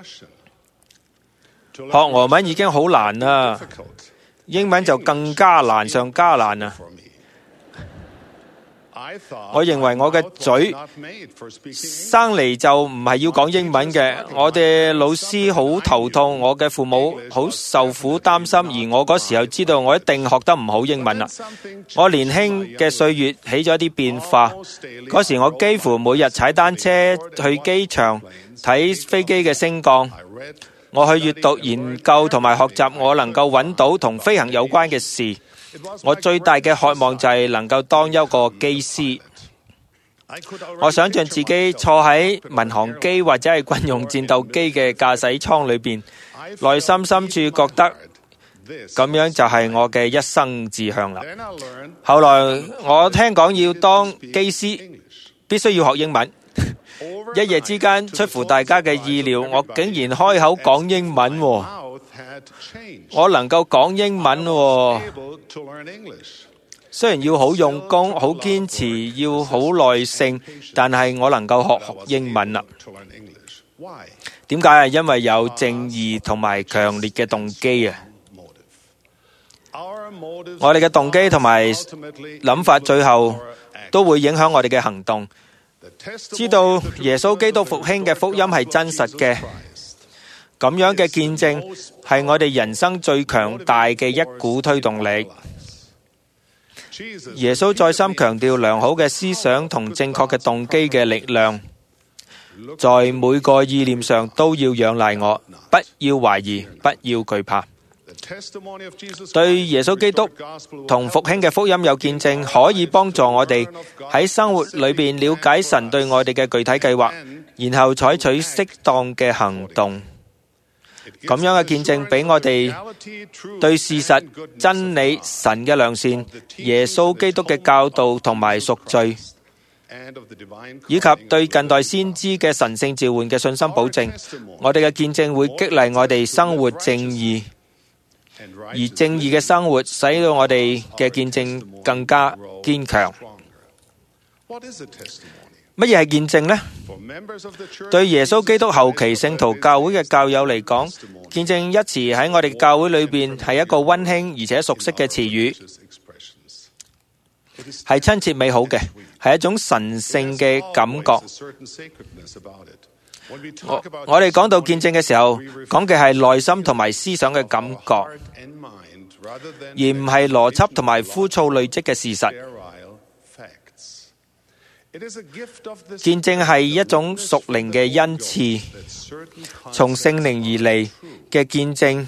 學俄文已經好難啦，英文就更加難上加難啦。我認為我嘅嘴生嚟就唔係要講英文嘅。我哋老師好頭痛，我嘅父母好受苦擔心，而我嗰時候知道我一定學得唔好英文啦。我年輕嘅歲月起咗一啲變化，嗰時我幾乎每日踩單車去機場睇飛機嘅升降。我去閱讀、研究同埋學習我能夠揾到同飛行有關嘅事。我最大嘅渴望就係能夠當一個機師。我想象自己坐喺民航機或者係軍用戰鬥機嘅駕駛艙裏邊，內心深處覺得咁樣就係我嘅一生志向啦。後來我聽講要當機師必須要學英文。一夜之間，出乎大家嘅意料，我竟然開口講英文喎！我能夠講英文喎，雖然要好用功、好堅持、要好耐性，但係我能夠學英文啦。點解啊？因為有正義同埋強烈嘅動機啊！ 我哋嘅動機同埋諗法最後都會影響我哋嘅行動。知道耶穌基督復興嘅福音係真實嘅，咁樣嘅見證係我哋人生最強大嘅一股推動力。耶穌再三強調良好嘅思想同正確嘅動機嘅力量，在每個意念上都要仰賴我，不要懷疑，不要懼怕。對耶穌基督同復興嘅福音有見證，可以幫助我哋喺生活裏邊了解神對我哋嘅具體計劃，然後採取適當嘅行動。咁樣嘅見證俾我哋對事實、真理、神嘅良善、耶穌基督嘅教導同埋贖罪，以及對近代先知嘅神聖召喚嘅信心保證。我哋嘅見證會激勵我哋生活正義，而正義嘅生活使到我哋嘅見證更加堅強。乜嘢係見證呢？對耶穌基督後期聖徒教會嘅教友嚟講，見證一詞喺我哋教會裏邊係一個溫馨而且熟悉嘅詞語，係親切美好嘅，係一種神聖嘅感覺。我哋講到見證嘅時候，講嘅係內心同埋思想嘅感覺，而唔係邏輯同埋枯燥累積嘅事實。見證係一種屬靈嘅恩賜，從聖靈而嚟嘅見證，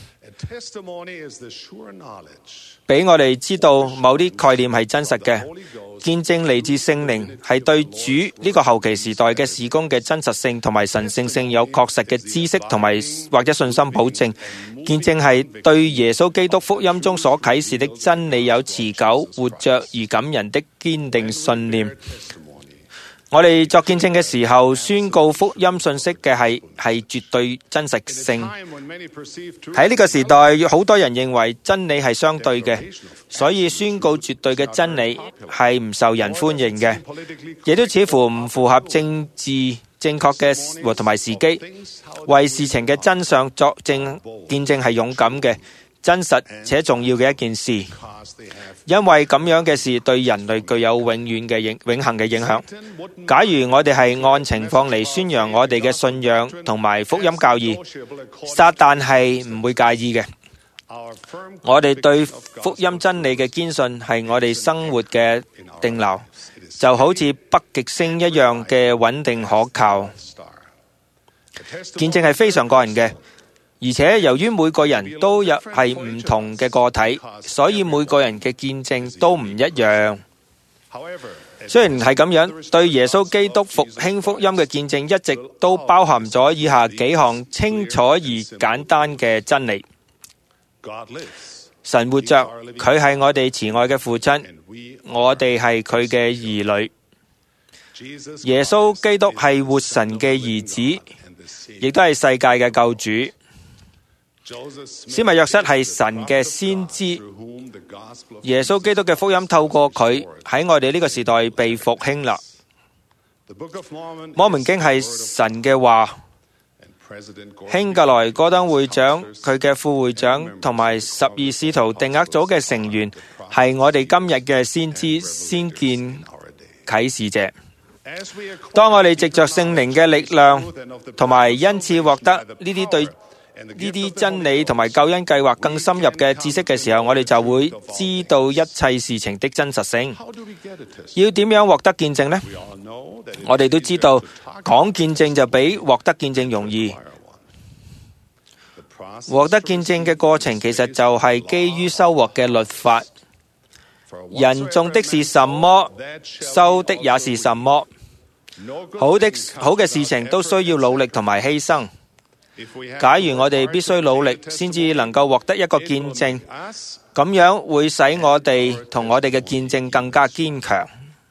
俾我哋知道某啲概念係真實嘅。見證嚟自聖靈，係對主呢個後期時代嘅事工嘅真實性同埋神聖性有確實嘅知識同埋或者信心保證。見證係對耶穌基督福音中所啟示的真理有持久、活着而感人的堅定信念。我哋作見證嘅時候，宣告福音信息嘅係絕對真實性。喺呢個時代，好多人認為真理係相對嘅，所以宣告絕對嘅真理係唔受人歡迎嘅，亦都似乎唔符合政治正確嘅和同埋時機。為事情嘅真相作證見證係勇敢嘅、真實且重要嘅一件事，因為咁樣嘅事對人類具有永恆嘅影響。假如我哋係按情況嚟宣揚我哋嘅信仰同埋福音教義，撒旦係唔會介意嘅。我哋對福音真理嘅堅信係我哋生活嘅定錨，就好似北極星一樣嘅穩定可靠。見證係非常個人嘅，而且由於每個人都係唔同嘅個體，所以每個人嘅見證都唔一樣。雖然係咁樣，對耶穌基督復興福音嘅見證一直都包含咗以下幾項清楚而簡單嘅真理：神活着，佢係我哋慈愛嘅父親，我哋係佢嘅兒女。耶穌基督係活神嘅兒子，亦都係世界嘅救主。施密約瑟係神嘅先知，耶穌基督嘅福音透過佢喺我哋呢個時代被復興啦。摩門經係神嘅話，興格萊戈登會長、佢嘅副會長同埋12使徒定額組嘅成員係我哋今日嘅先知、先見啟示者。當我哋藉着聖靈嘅力量同埋恩賜獲得呢啲對呢啲真理同埋救恩計劃更深入嘅知識嘅時候，我哋就會知道一切事情的真實性。要點樣獲得見證呢？我哋都知道講見證就比獲得見證容易。獲得見證嘅過程其實就係基於收穫嘅律法。人種的是什麼，收的也是什麼。好嘅事情都需要努力同埋犧牲。假如我哋必須努力先至能夠獲得一個見證，咁樣會使我哋同我哋嘅見證更加堅強。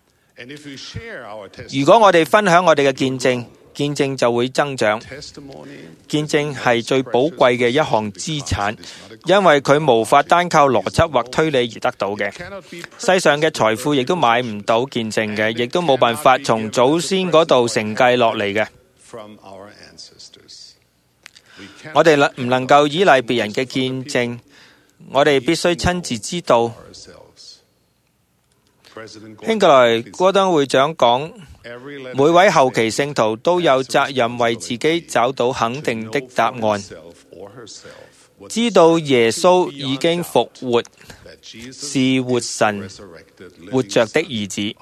如果我哋分享我哋嘅見證，見證就會增長。見證係最寶貴嘅一項資產，因為佢無法單靠邏輯或推理而得到嘅。世上嘅財富亦都買唔到見證嘅，亦都冇辦法從祖先嗰度承繼落嚟嘅。我哋唔能夠依賴別人嘅見證， 我哋必須親自知道。興格萊戈登會長講，每位後期聖徒都有責任為自己找到肯定的答案，知道耶穌已經復活，是活神活着的兒子。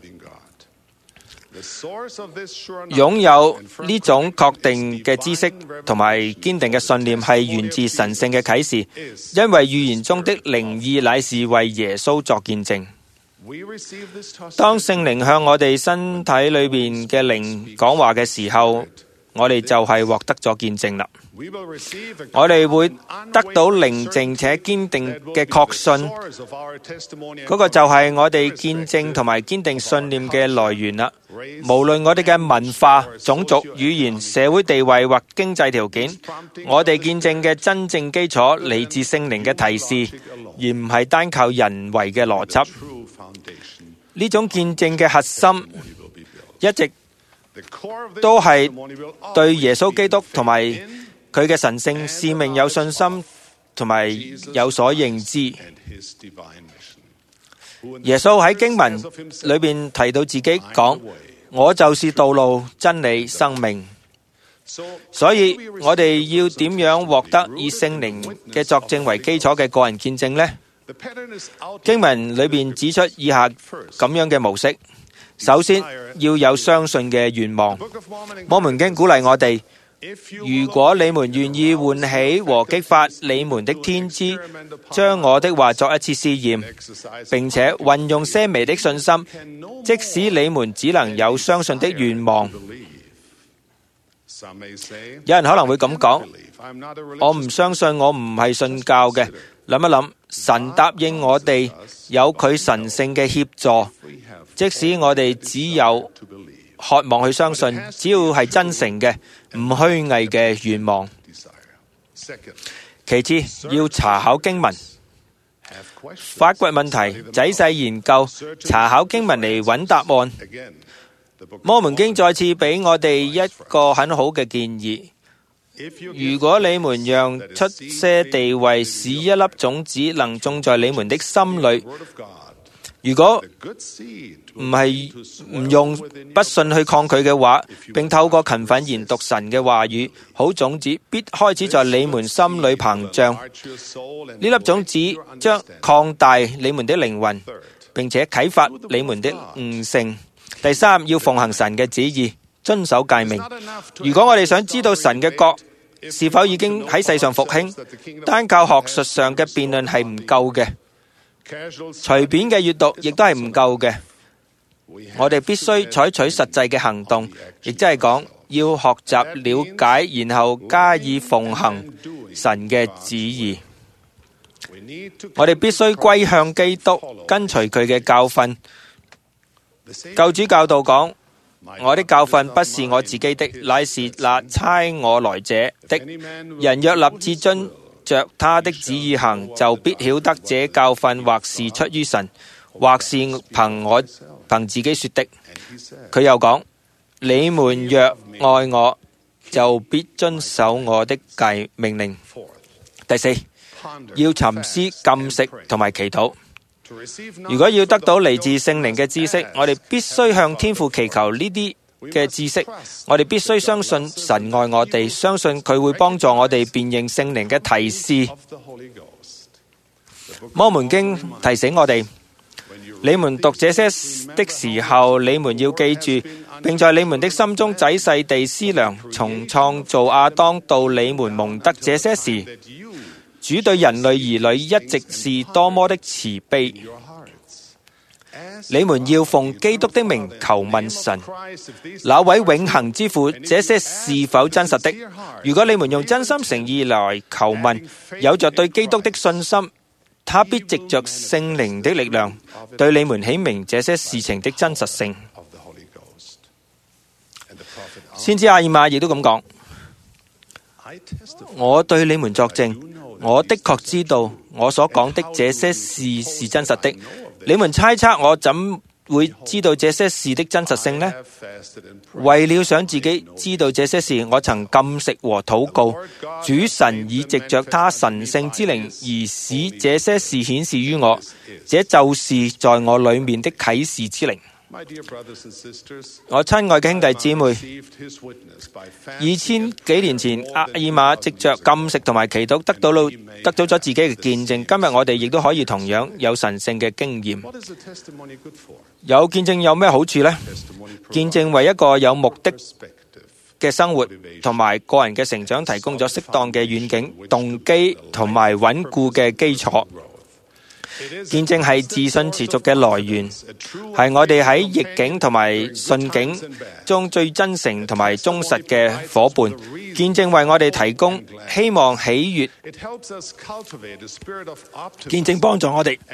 擁有呢種確定嘅知識同埋堅定嘅信念係源自神聖嘅啟示，因為預言中的靈意乃是為耶穌作見證。當聖靈向我哋身體裏面嘅靈講話嘅時候，我哋就係獲得咗見證啦。我哋會得到寧靜且堅定嘅確信，嗰個就係我哋見證同埋堅定信念嘅來源啦。無論我哋嘅文化、種族、語言、社會地位或經濟條件，我哋見證嘅真正基礎嚟自聖靈嘅提示，而唔係單靠人為嘅邏輯。呢種見證嘅核心一直都係對耶穌基督同埋佢嘅神聖使命有信心同埋有所認知。耶穌喺經文裏邊提到自己講，我就是道路、真理、生命。所以我哋要點樣獲得以聖靈嘅作證為基礎嘅個人見證呢？經文裏邊指出以下咁樣嘅模式。首先要有相信嘅願望。摩門經鼓勵我哋，如果你們願意喚起和激發你們的天資，將我的話作一次試驗，並且運用些微的信心，即使你們只能有相信的願望。有人可能會咁講，我唔相信，我唔係信教嘅。諗一諗，神答應我哋有佢神聖嘅協助，即使我哋只有渴望去相信，只要係真誠嘅、唔虛偽嘅願望。其次，要查考經文，發掘問題，仔細研究，查考經文嚟揾答案。摩門經再次俾我哋一個很好嘅建議。如果你們讓出些地位，使一粒種子能種在你們的心裏，如果唔用不信去抗拒嘅話，並透過勤奮研讀神嘅話語，好種子必開始在你們心裏膨脹。呢粒種子將擴大你們的靈魂，並且啟發你們的悟性。第三，要奉行神嘅旨意，遵守誡命。如果我哋想知道神嘅國是否已經喺世上復興，單靠學術上嘅辯論係唔夠嘅，隨便嘅閱讀亦都係唔夠嘅。我哋必須採取實際嘅行動，亦即係講要學習了解，然後加以奉行神嘅旨意。我哋必須歸向基督，跟隨佢嘅教訓。救主教導講，我的教訓不是我自己的，乃是那差我來者的。人若立志遵着他的旨意行，就必曉得這教訓或是出於神，或是憑自己說的。佢又講，你們若愛我，就必遵守我的命令。第四，要沉思、禁食同埋祈禱。如果要得到嚟自聖靈嘅知識，我哋必須向天父祈求呢啲嘅知識。我哋必須相信神愛我哋，相信佢會幫助我哋辨認聖靈嘅提示。摩門經提醒我哋，你們讀這些的時候，你們要記住，並在你們的心中仔細地思量，從創造亞當到你們蒙得這些時，主對人類兒女一直是多麼的慈悲。你們要奉基督的名求問神，那位永恆之父，這些是否真實的？如果你們用真心誠意來求問，有着對基督的信心，他必藉着聖靈的力量，對你們顯明這些事情的真實性。先知阿爾瑪亦都咁講，我對你們作證，我的確知道我所講的這些事是真實的。你們猜測我怎會知道這些事的真實性呢？為了想自己知道這些事，我曾禁食和禱告，主神已藉着他神聖之靈而使這些事顯示於我，這就是在我裏面的啟示之靈。我親愛嘅兄弟姊妹，2000幾年前，厄爾瑪藉着禁食同埋祈禱得到咗自己嘅見證。今日我哋亦都可以同樣有神聖嘅經驗。有見證有咩好處呢？見證為一個有目的嘅生活同埋個人嘅成長提供咗適當嘅遠景、動機同埋穩固嘅基礎。見證係自信持續嘅來源，係我哋喺逆境同埋順境中最真誠同埋忠實嘅夥伴。見證為我哋提供希望、喜悅。見證幫助我哋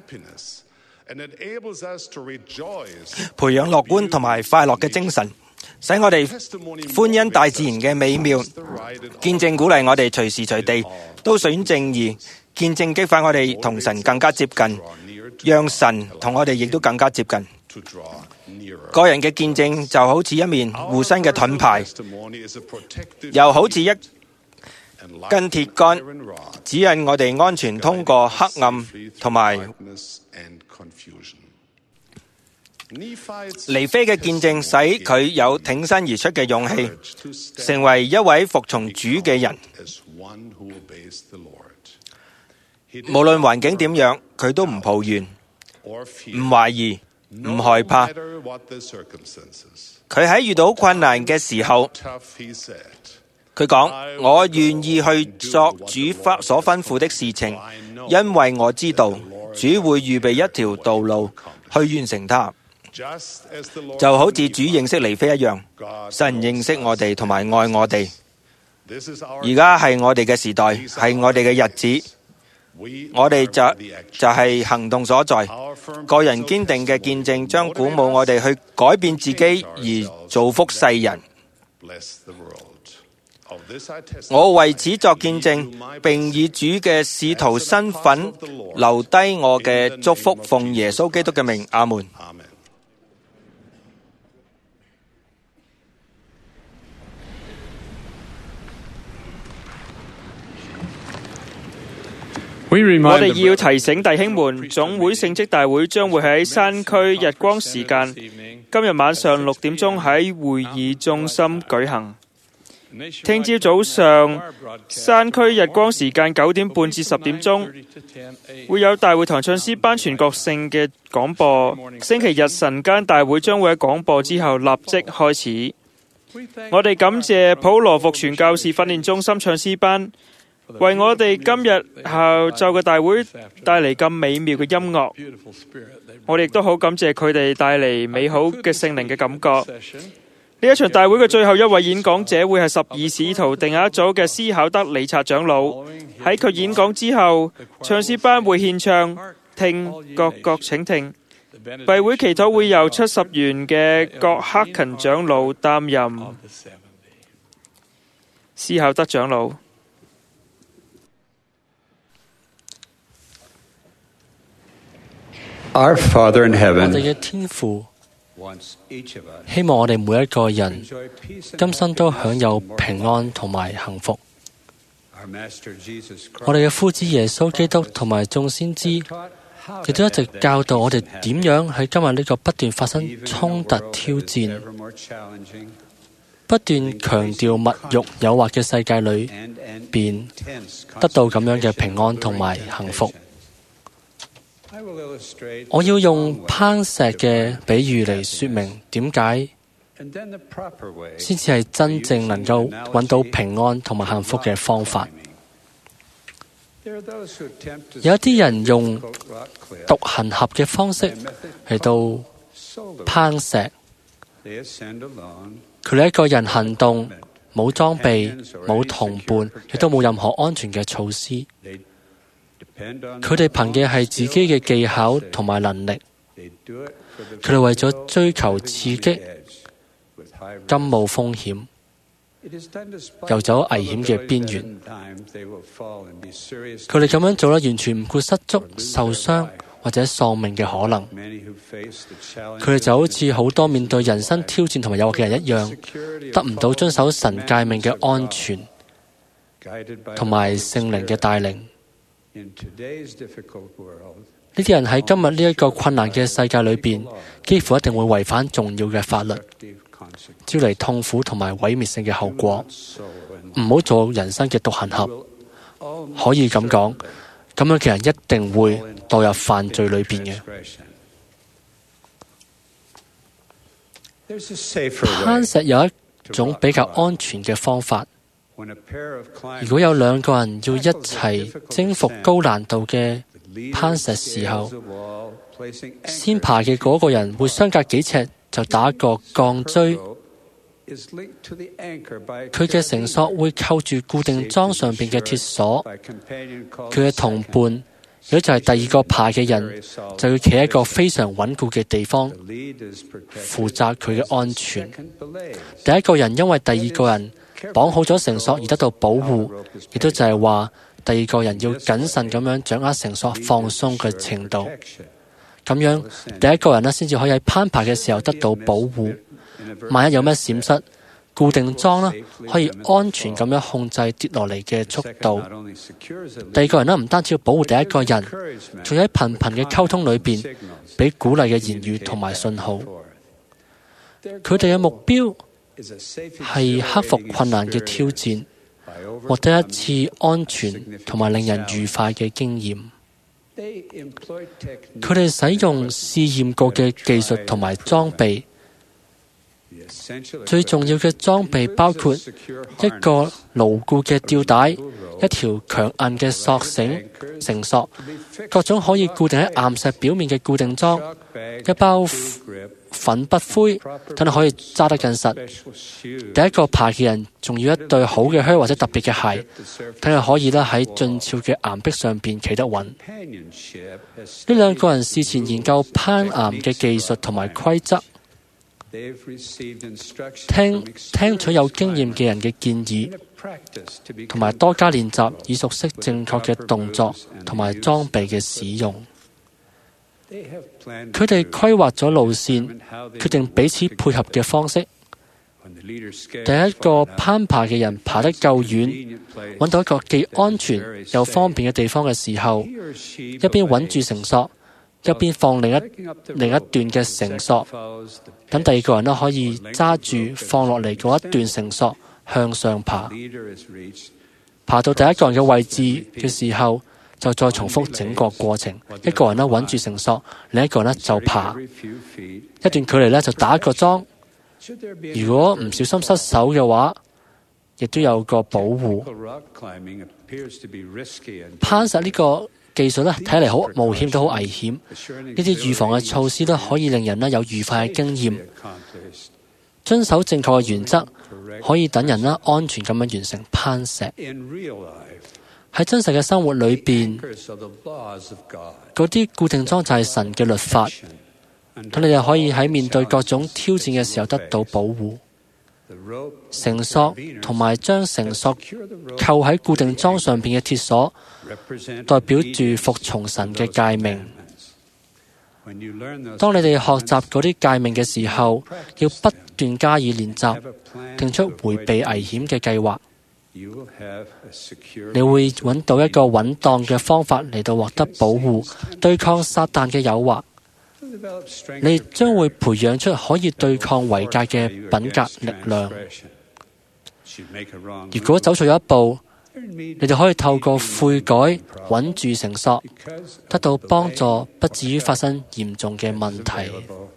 培養樂觀同埋快樂嘅精神，使我哋歡欣大自然嘅美妙。見證鼓勵我哋隨時隨地都選正義。見證激發我哋同神更加接近，讓神同我哋亦都更加接近。個人嘅見證就好似一面護身嘅盾牌，又好似一根鐵桿，指引我哋安全通過黑暗同埋。尼非嘅見證使佢有挺身而出嘅勇氣，成為一位服從主嘅人。無論環境點樣，佢都唔抱怨、唔懷疑、唔害怕。佢喺遇到困難嘅時候，佢講：我願意去作主所吩咐的事情，因為我知道主會預備一條道路去完成它。就好似主認識尼非一樣，神認識我哋同埋愛我哋。而家係我哋嘅時代，係我哋嘅日子。我哋就係行動所在，個人堅定嘅見證將鼓舞我哋去改變自己而造福世人。我為此作見證，並以主嘅使徒身份留低我嘅祝福，奉耶穌基督嘅名，阿門。 我哋要提醒弟兄們，總會聖職大會將會喺山區日光時間，今日晚上6點鐘喺會議中心舉行。聽朝早上山區日光時間9點半至10點鐘，會有大會堂唱詩班全國性嘅廣播。星期日晨間大會將會喺廣播之後立即開始。我哋感謝普羅福傳教士訓練中心唱詩班，為我哋今日下晝嘅大會帶嚟咁美妙嘅音樂。我哋亦都好感謝佢哋帶嚟美好嘅聖靈嘅感覺。呢一場大會嘅最後一位演講者會係12使徒定額組嘅斯考德理察長老。喺佢演講之後，唱詩班會獻唱聽各請聽。閉會祈禱會由70元嘅郭克勤長老擔任。斯考德長老。 Our Father in 我 heaven 哋嘅天父希望我哋每一個人今生都享有平安同埋幸福。我哋嘅夫子耶穌基督同埋眾先知亦都一直教導我哋點樣喺今日呢個不斷發生衝突挑戰、不斷強調物欲誘惑嘅世界裏邊得到咁樣嘅平安同埋幸福。我要用攀石嘅比喻嚟說明點解先至係真正能夠揾到平安同埋幸福嘅方法。有一啲人用獨行俠嘅方式嚟到攀石，佢哋一個人行動，冇裝備，冇同伴，亦都冇任何安全嘅措施。佢哋憑嘅係自己嘅技巧同埋能力，佢哋為咗追求刺激，甘冒風險，遊走危險嘅邊緣。佢哋咁樣做咧，完全唔顧失足、受傷或者喪命嘅可能。佢哋就好似好多面對人生挑戰同埋誘惑嘅人一樣，得唔到遵守神誡命嘅安全同埋聖靈嘅帶領。呢啲人喺今日呢一個困難嘅世界裏邊，幾乎一定會違反重要嘅法律，招嚟痛苦同埋毀滅性嘅後果。唔好做人生嘅獨行俠，可以咁講，咁樣嘅人一定會墮入犯罪裏邊嘅。攀石有一種比較安全嘅方法。如果有兩個人要一齊征服高難度嘅攀石時候，先爬嘅嗰個人會相隔幾尺就打個鋼錐，佢嘅繩索會扣住固定樁上邊嘅鐵鎖。佢嘅同伴，如果就係第二個爬嘅人，就要企喺一個非常穩固嘅地方，負責佢嘅安全。第一個人因為第二個人綁好咗繩索而得到保護，亦都就係話第二個人要謹慎咁樣掌握繩索放鬆嘅程度，咁樣第一個人先至可以喺攀爬嘅時候得到保護。萬一有咩閃失，固定樁可以安全咁樣控制跌落嚟嘅速度。第二個人唔單止要保護第一個人，仲喺頻頻嘅溝通裏邊俾鼓勵嘅言語同埋信號。佢哋嘅目標係克服困難嘅挑戰，獲得一次安全同埋令人愉快嘅經驗。佢哋使用試驗過嘅技術同埋裝備。最重要嘅裝備包括一個牢固嘅吊帶、一條強硬嘅繩索、各種可以固定喺岩石表面嘅固定樁、一包粉筆灰，等你可以揸得更實。第一個爬嘅人仲要一對好嘅靴或者特別嘅鞋，等佢可以喺峻峭嘅岩壁上邊企得穩。呢兩個人事前研究攀岩嘅技術同埋規則，聽取有經驗嘅人嘅建議，同埋多加練習，以熟悉正確嘅動作同埋裝備嘅使用。佢哋規劃咗路線，決定彼此配合嘅方式。第一個攀爬嘅人爬得夠遠，揾到一個既安全又方便嘅地方嘅時候，一邊穩住繩索，一邊放另一段嘅繩索，等第二個人可以揸住放落嚟嗰一段繩索向上爬。爬到第一個人嘅位置嘅時候，就再重複整個過程。一個人穩住繩索，另一個人就爬一段距離就打一個樁。如果唔小心失手嘅話，亦都有個保護。攀石呢個技術睇嚟好冒險，都好危險。呢啲預防嘅措施都可以令人有愉快嘅經驗。遵守正確嘅原則，可以等人安全咁樣完成攀石。喺真實嘅生活裏邊，嗰啲固定樁就係神嘅律法，等你哋可以喺面對各種挑戰嘅時候得到保護。繩索同埋將繩索扣喺固定樁上邊嘅鐵鎖，代表住服從神嘅誡命。當你哋學習嗰啲誡命嘅時候，要不斷加以練習，定出迴避危險嘅計劃。你會揾到一個穩當嘅方法嚟到獲得保護，對抗撒旦嘅誘惑。你將會培養出可以對抗違戒嘅品格力量。如果走錯咗一步，你哋可以透過悔改穩住繩索，得到幫助，不至於發生嚴重嘅問題。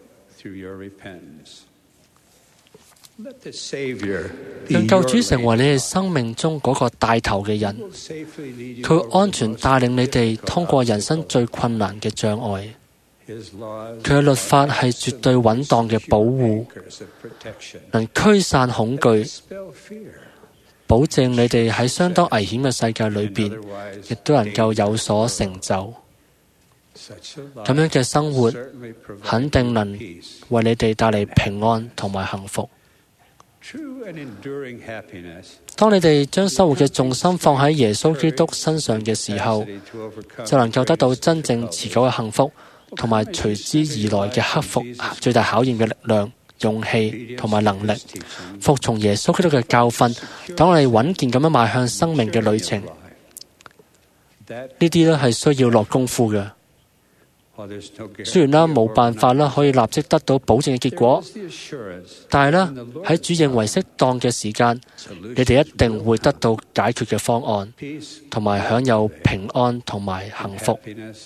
讓救主成為你哋生命中嗰個帶頭嘅人，佢會安全帶領你哋通過人生最困難嘅障礙。佢嘅律法係絕對穩當嘅保護，能驅散恐懼，保證你哋喺相當危險嘅世界裏邊，亦都能夠有所成就。咁樣嘅生活肯定能為你哋帶嚟平安同埋幸福。 當你哋將生活嘅重心放喺耶穌基督身上嘅時候，就能夠得到真正持久嘅幸福，同埋隨之而來嘅克服最大考驗嘅力量、勇氣同埋能力。服從耶穌基督嘅教訓，等我哋穩健咁樣邁向生命嘅旅程。呢啲咧係需要落功夫嘅。雖然冇辦法可以立即得到保證嘅結果，但係喺主認為適當嘅時間，你哋一定會得到解決嘅方案，同埋享有平安同埋幸福。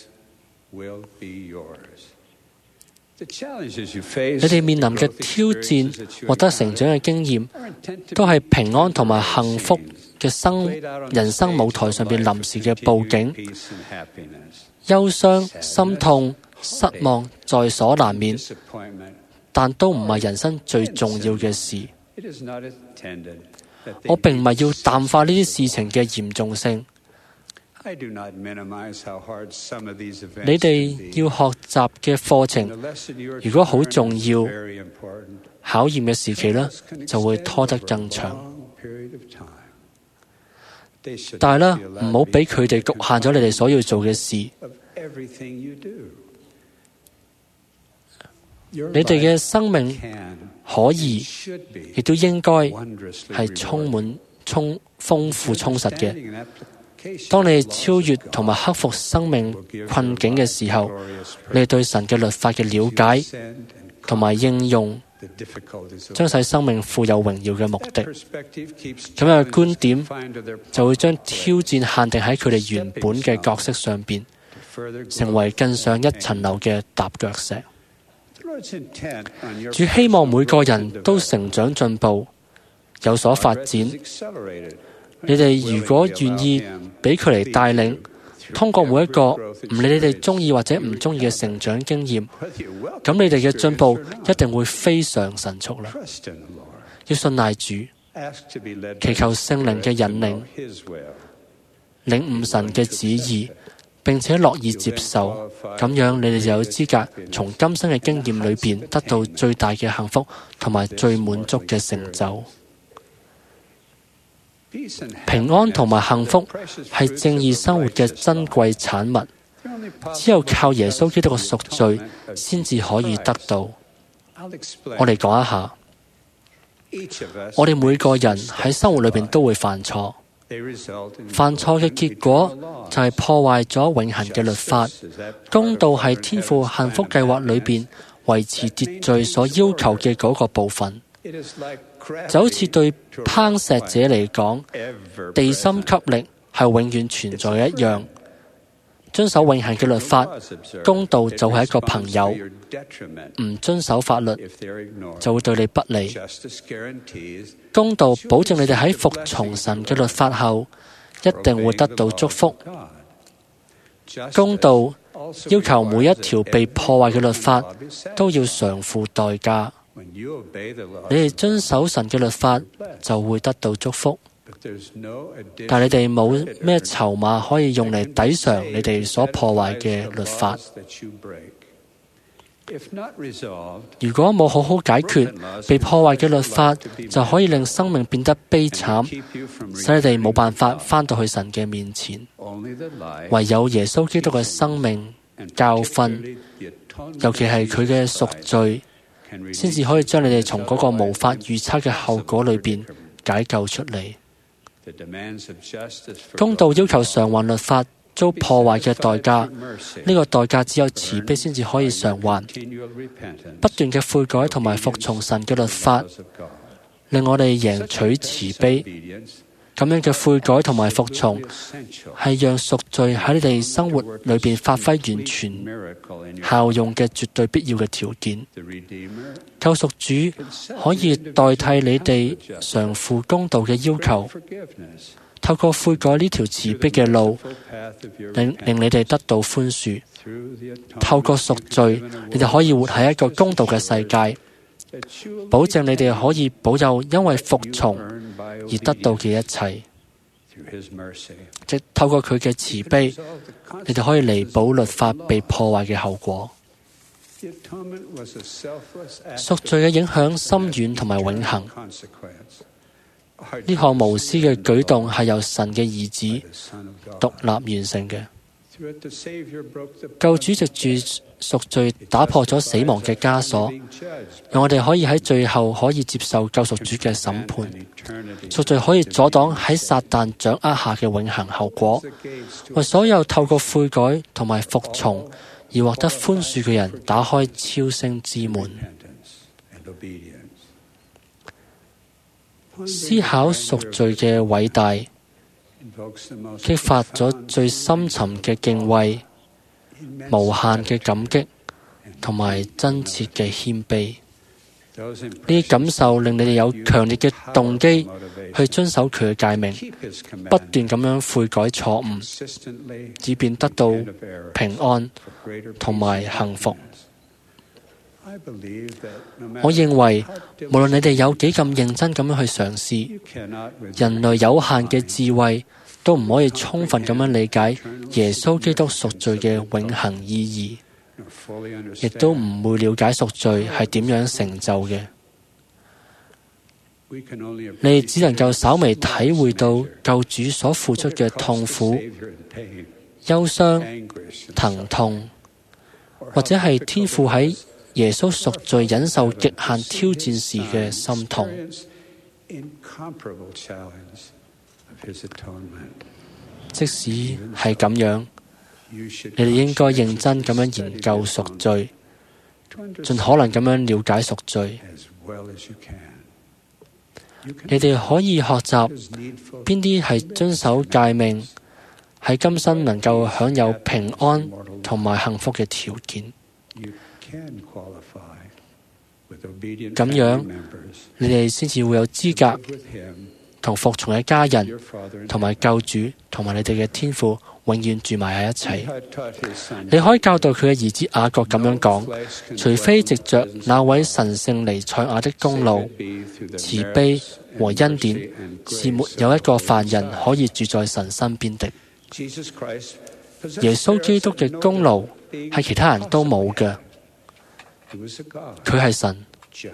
你哋面臨嘅挑戰、獲得成長嘅經驗，都係平安同埋幸福嘅人生舞台上邊臨時嘅佈景。憂傷、心痛、失望在所難免，但都唔係人生最重要嘅事。我並唔係要淡化呢啲事情嘅嚴重性。你哋要學習嘅課程，如果好重要、考驗嘅時期就會拖得更長。但係唔好俾佢哋局限咗你哋所要做嘅事。你哋嘅生命可以，亦都應該係充滿豐富充實嘅。當你超越同埋克服生命困境嘅時候，你對神嘅律法嘅了解同埋應用，將使生命富有榮耀嘅目的。咁樣嘅觀點就會將挑戰限定喺佢哋原本嘅角色上邊，成為更上一層樓嘅踏腳石。主希望每個人都成長進步，有所發展。你哋如果願意俾佢嚟帶領，通過每一個唔理你哋中意或者唔中意嘅成長經驗，咁你哋嘅進步一定會非常神速啦。要信賴主，祈求聖靈嘅引領，領悟神嘅旨意，並且樂意接受，咁樣你哋就有資格從今生嘅經驗裏邊得到最大嘅幸福同埋最滿足嘅成就。平安同埋幸福係正義生活嘅珍貴產物，只有靠耶穌基督嘅贖罪先至可以得到。我哋講一下，我哋每個人喺生活裏邊都會犯錯，犯錯嘅結果就係破壞咗永恆嘅律法。公道係天父幸福計劃裏邊維持秩序所要求嘅嗰個部分。就好似對攀石者嚟講，地心吸力係永遠存在嘅一樣。遵守永恆嘅律法，公道就係一個朋友；唔遵守法律，就會對你不利。公道保證你哋喺服從神嘅律法後，一定會得到祝福。公道要求每一條被破壞嘅律法都要償付代價。你哋遵守神嘅律法，就會得到祝福。但你哋冇咩籌碼可以用嚟抵償你哋所破壞嘅律法。如果冇好好解決被破壞嘅律法，就可以令生命變得悲慘，使你哋冇辦法返到去神嘅面前。唯有耶穌基督嘅生命教訓，尤其係佢嘅贖罪，先至可以將你哋從嗰個無法預測嘅後果裏邊解救出嚟。公道要求償還律法遭破壞嘅代價，呢個代價只有慈悲先至可以償還。不斷嘅悔改同埋服從神嘅律法，令我哋贏取慈悲。咁樣嘅悔改同埋服從，係讓贖罪喺你哋生活裏邊發揮完全效用嘅絕對必要嘅條件。救贖主可以代替你哋償付公道嘅要求，透過悔改呢條慈悲嘅路，令你哋得到寬恕。透過贖罪，你哋可以活喺一個公道嘅世界，保證你哋可以保有因為服從而得到嘅一切。即透過佢嘅慈悲，你哋可以彌補律法被破壞嘅後果。 贖罪嘅影響深遠同埋永恆。呢項無私嘅舉動係由神嘅兒子獨立完成嘅。救主藉住贖罪打破咗死亡嘅枷鎖，讓我哋可以喺最後可以接受救贖主嘅審判。贖罪可以阻擋喺撒旦掌握下嘅永恆後果，為所有透過悔改同埋服從而獲得寬恕嘅人打開超升之門。思考贖罪嘅偉大，激發咗最深沉嘅敬畏、無限嘅感激同埋真切嘅謙卑。呢啲感受令你哋有強烈嘅動機去遵守佢嘅誡命，不斷咁樣悔改錯誤，以便得到平安同埋幸福。我認為無論你哋有幾咁認真咁樣去嘗試，人類有限嘅智慧都唔可以充分咁樣理解耶穌基督贖罪嘅永恆意義，亦都唔會了解贖罪係點樣成就嘅。你哋只能夠稍微體會到救主所付出嘅痛苦、憂傷、疼痛，或者係天父喺耶穌贖罪忍受極限挑戰時嘅心痛。即使係咁樣，你哋應該認真咁樣研究贖罪，盡可能咁樣了解贖罪。你哋可以學習邊啲係遵守誡命，喺今生能夠享有平安同埋幸福嘅條件。咁樣，你哋先至會有資格同服從嘅家人同埋救主同埋你哋嘅天父永遠住埋喺一齊。你可以教導佢嘅兒子雅各咁樣講：除非藉着那位神聖彌賽亞的功勞、慈悲和恩典，是沒有一個犯人可以住在神身邊的。耶穌基督嘅功勞係其他人都冇嘅。佢係神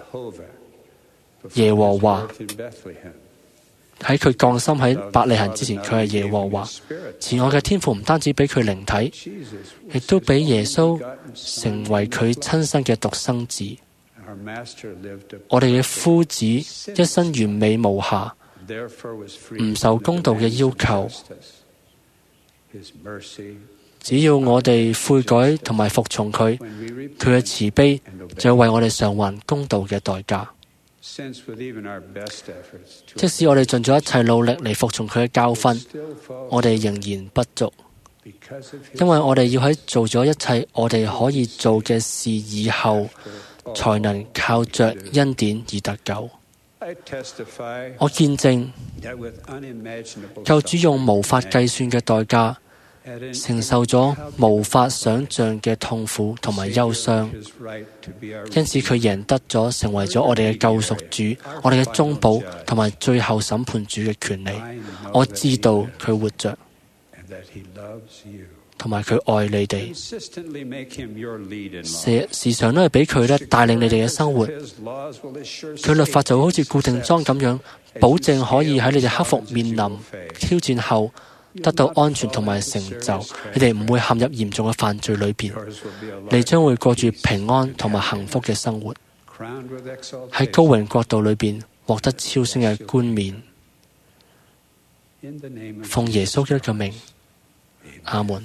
耶和華，喺佢降生喺伯利恆之前，佢係耶和華。慈愛嘅天父唔單止俾佢靈體，亦都俾耶穌成為佢親生嘅獨生子。我哋嘅夫子一生完美無瑕，唔受公道嘅要求。只要我哋悔改同埋服從佢，佢嘅慈悲就會為我哋償還公道嘅代價。即使我哋盡咗一切努力嚟服從佢嘅教訓，我哋仍然不足，因為我哋要喺做咗一切我哋可以做嘅事以後，才能靠着恩典而得救。我見證救主用無法計算嘅代價，承受咗無法想象嘅痛苦同埋憂傷，因此佢贏得咗成為咗我哋嘅救贖主、我哋嘅中保同埋最後審判主嘅權利。我知道佢活着，同埋佢愛你哋，時常都係俾佢帶領你哋嘅生活。佢律法就好似固定樁咁樣，保證可以喺你哋克服面臨挑戰後得到安全同埋成就。你哋唔會陷入嚴重嘅犯罪裏邊，你將會過住平安同埋幸福嘅生活，喺高榮國度裏邊獲得超升嘅冠冕。奉耶穌基督嘅名，阿門。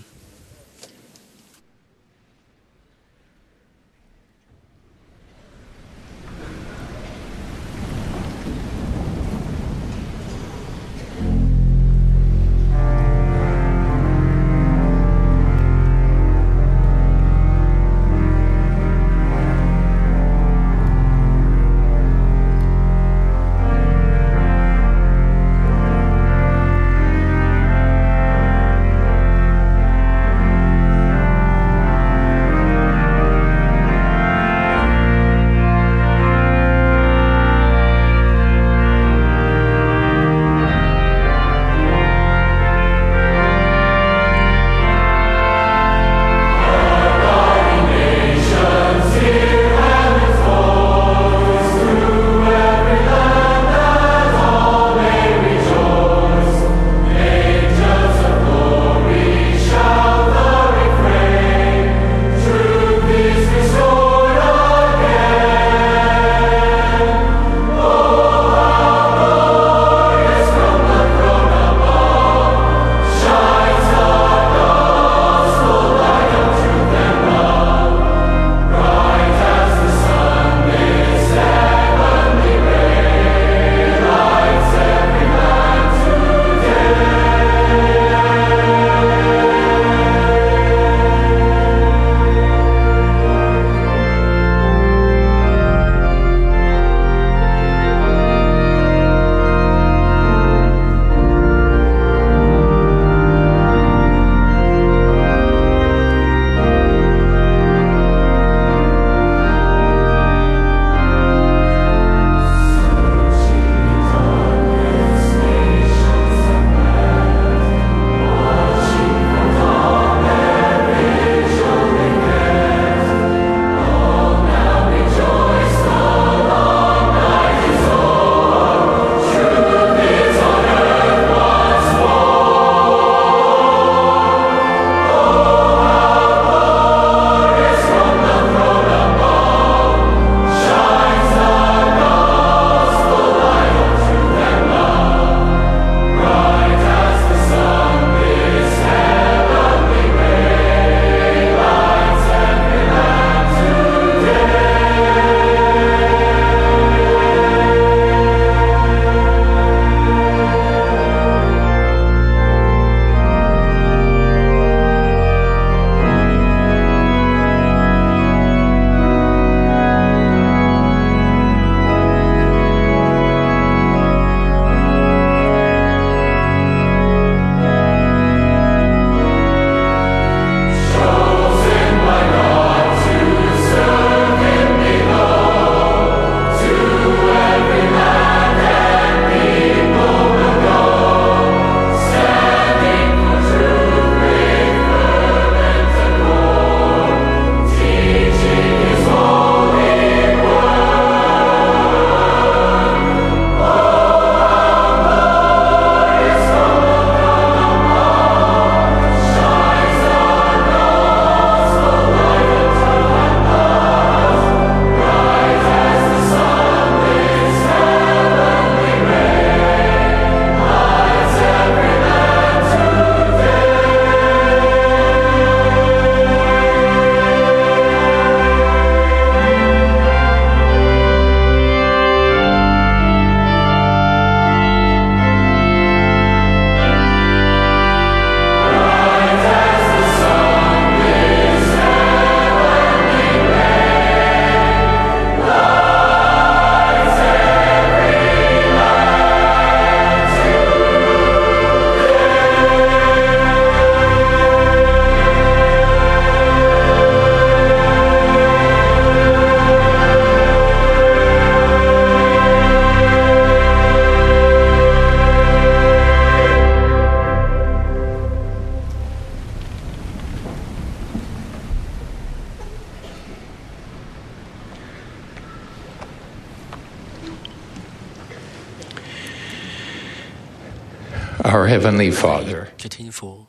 Our Heavenly Father, 嘅天父，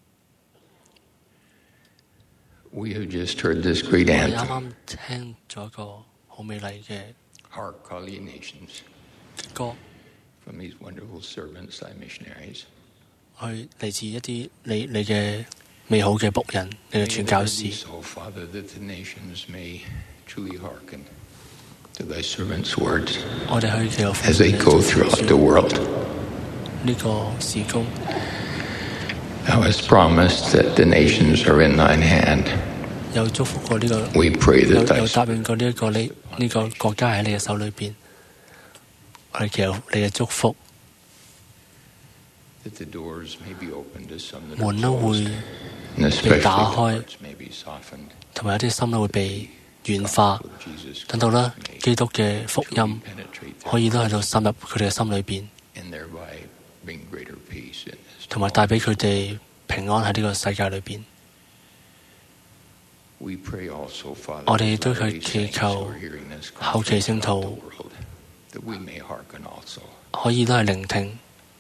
we have just heard this great 我哋啱 anthem, 啱聽咗一個好美麗嘅 Hark All Ye Nations, 歌， from these wonderful servants, thy missionaries. 去嚟自一啲你嘅美好嘅僕人，你嘅傳教士。 So, Father, that the nations may truly hearken to thy servants' words 我哋去祈求 as they go throughout the world. 呢個事工， Thou hast promised that the nations are in thine hand. 有祝福過呢個， We pray 有 that thy 有答應過呢個國家喺你嘅手裏邊。我哋祈求你嘅祝福， that the doors may be opened to some that 門 are 都會 closed, and especially the 打開， hearts may be softened. 同埋有啲心都會被軟化， Jesus 等到咧基督嘅福音 penetrate 可以都喺度滲入佢哋嘅心裏邊， and thereby bring greater peace in this. 同埋帶俾佢哋平安喺呢個世界裏邊。 We pray also, Father, 我哋 that 都 thy 去祈 saints 求 who are hearing this 後期聖 conference throughout 徒 the world, that we may hearken also. 可以都係聆聽。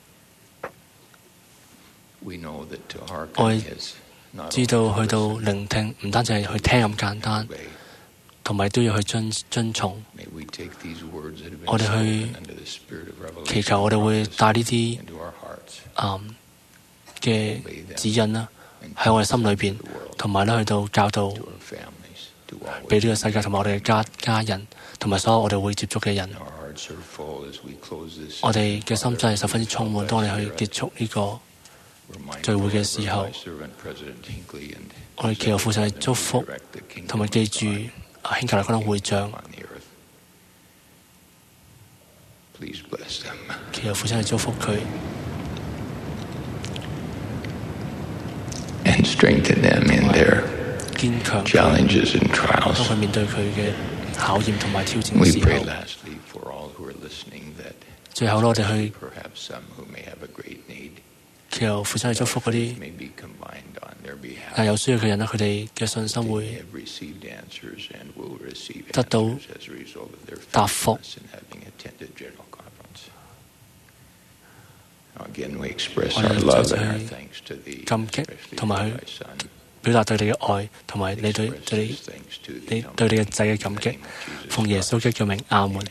We know that to 我 hearken 哋 is not 知道 only 去 to 到 listen, 聆聽，唔單止係去聽咁簡單， obey. 同埋都要去遵從。 May we take these words that have 我 been 哋去 spoken under the spirit of 祈 revelation 求我哋會 from 帶 this 呢啲 into our hearts, 嘅指引啦，喺我哋心裏邊，同埋咧去到教導 to our families, to all 俾呢個世界，同埋我哋嘅家人，同埋所有我哋會接觸嘅人。 our hearts are full as we close this. 我哋嘅心真係十分之充滿。當我哋去結束呢個 聚會嘅時候， 我哋祈求父神嘅祝福，同埋記住興教嚟講會長， Please bless them. 祈求父神嘅祝福佢， And strengthen them in their 堅強佢， challenges and 當 trials. 佢面對佢嘅考驗同埋挑戰 We 嘅時 pray 候。 lastly for all who are listening that 最後咧，我哋去 perhaps some who may have a great need 祈求父神去祝福嗰啲 may be combined on their behalf. 有需要嘅人咧，佢哋嘅信心 They 會 have received answers and will receive 得到 answers as a result of their 答覆。 faithfulness in having attended General Conference. Now again, we express 我 our 哋 love 再 and our 次 thanks to thee, 感激 especially 同埋 to 去 thy Son. 表達對你嘅愛，同埋你對 Express 你 his thanks to 你 thee. 對你嘅仔嘅感激，奉耶穌基督嘅名，阿門。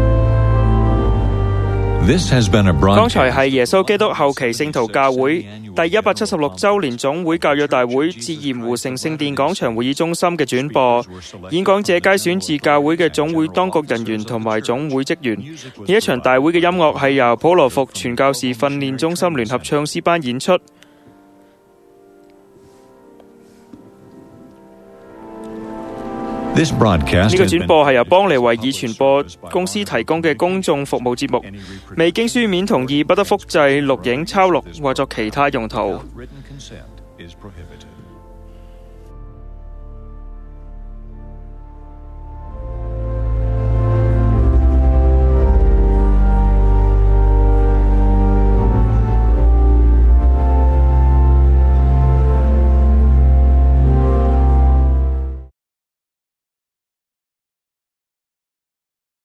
剛才係耶穌基督後期聖徒教會第176週年總會教育大會至鹽湖城聖殿廣場會議中心嘅轉播。演講者皆選自教會嘅總會當局人員同埋總會職員。呢一場大會嘅音樂係由普羅福傳教士訓練中心聯合唱詩班演出。 呢個轉播係由邦尼維爾傳播公司提供嘅公眾服務節目，未經書面同意不得複製、錄影、抄錄或作其他用途。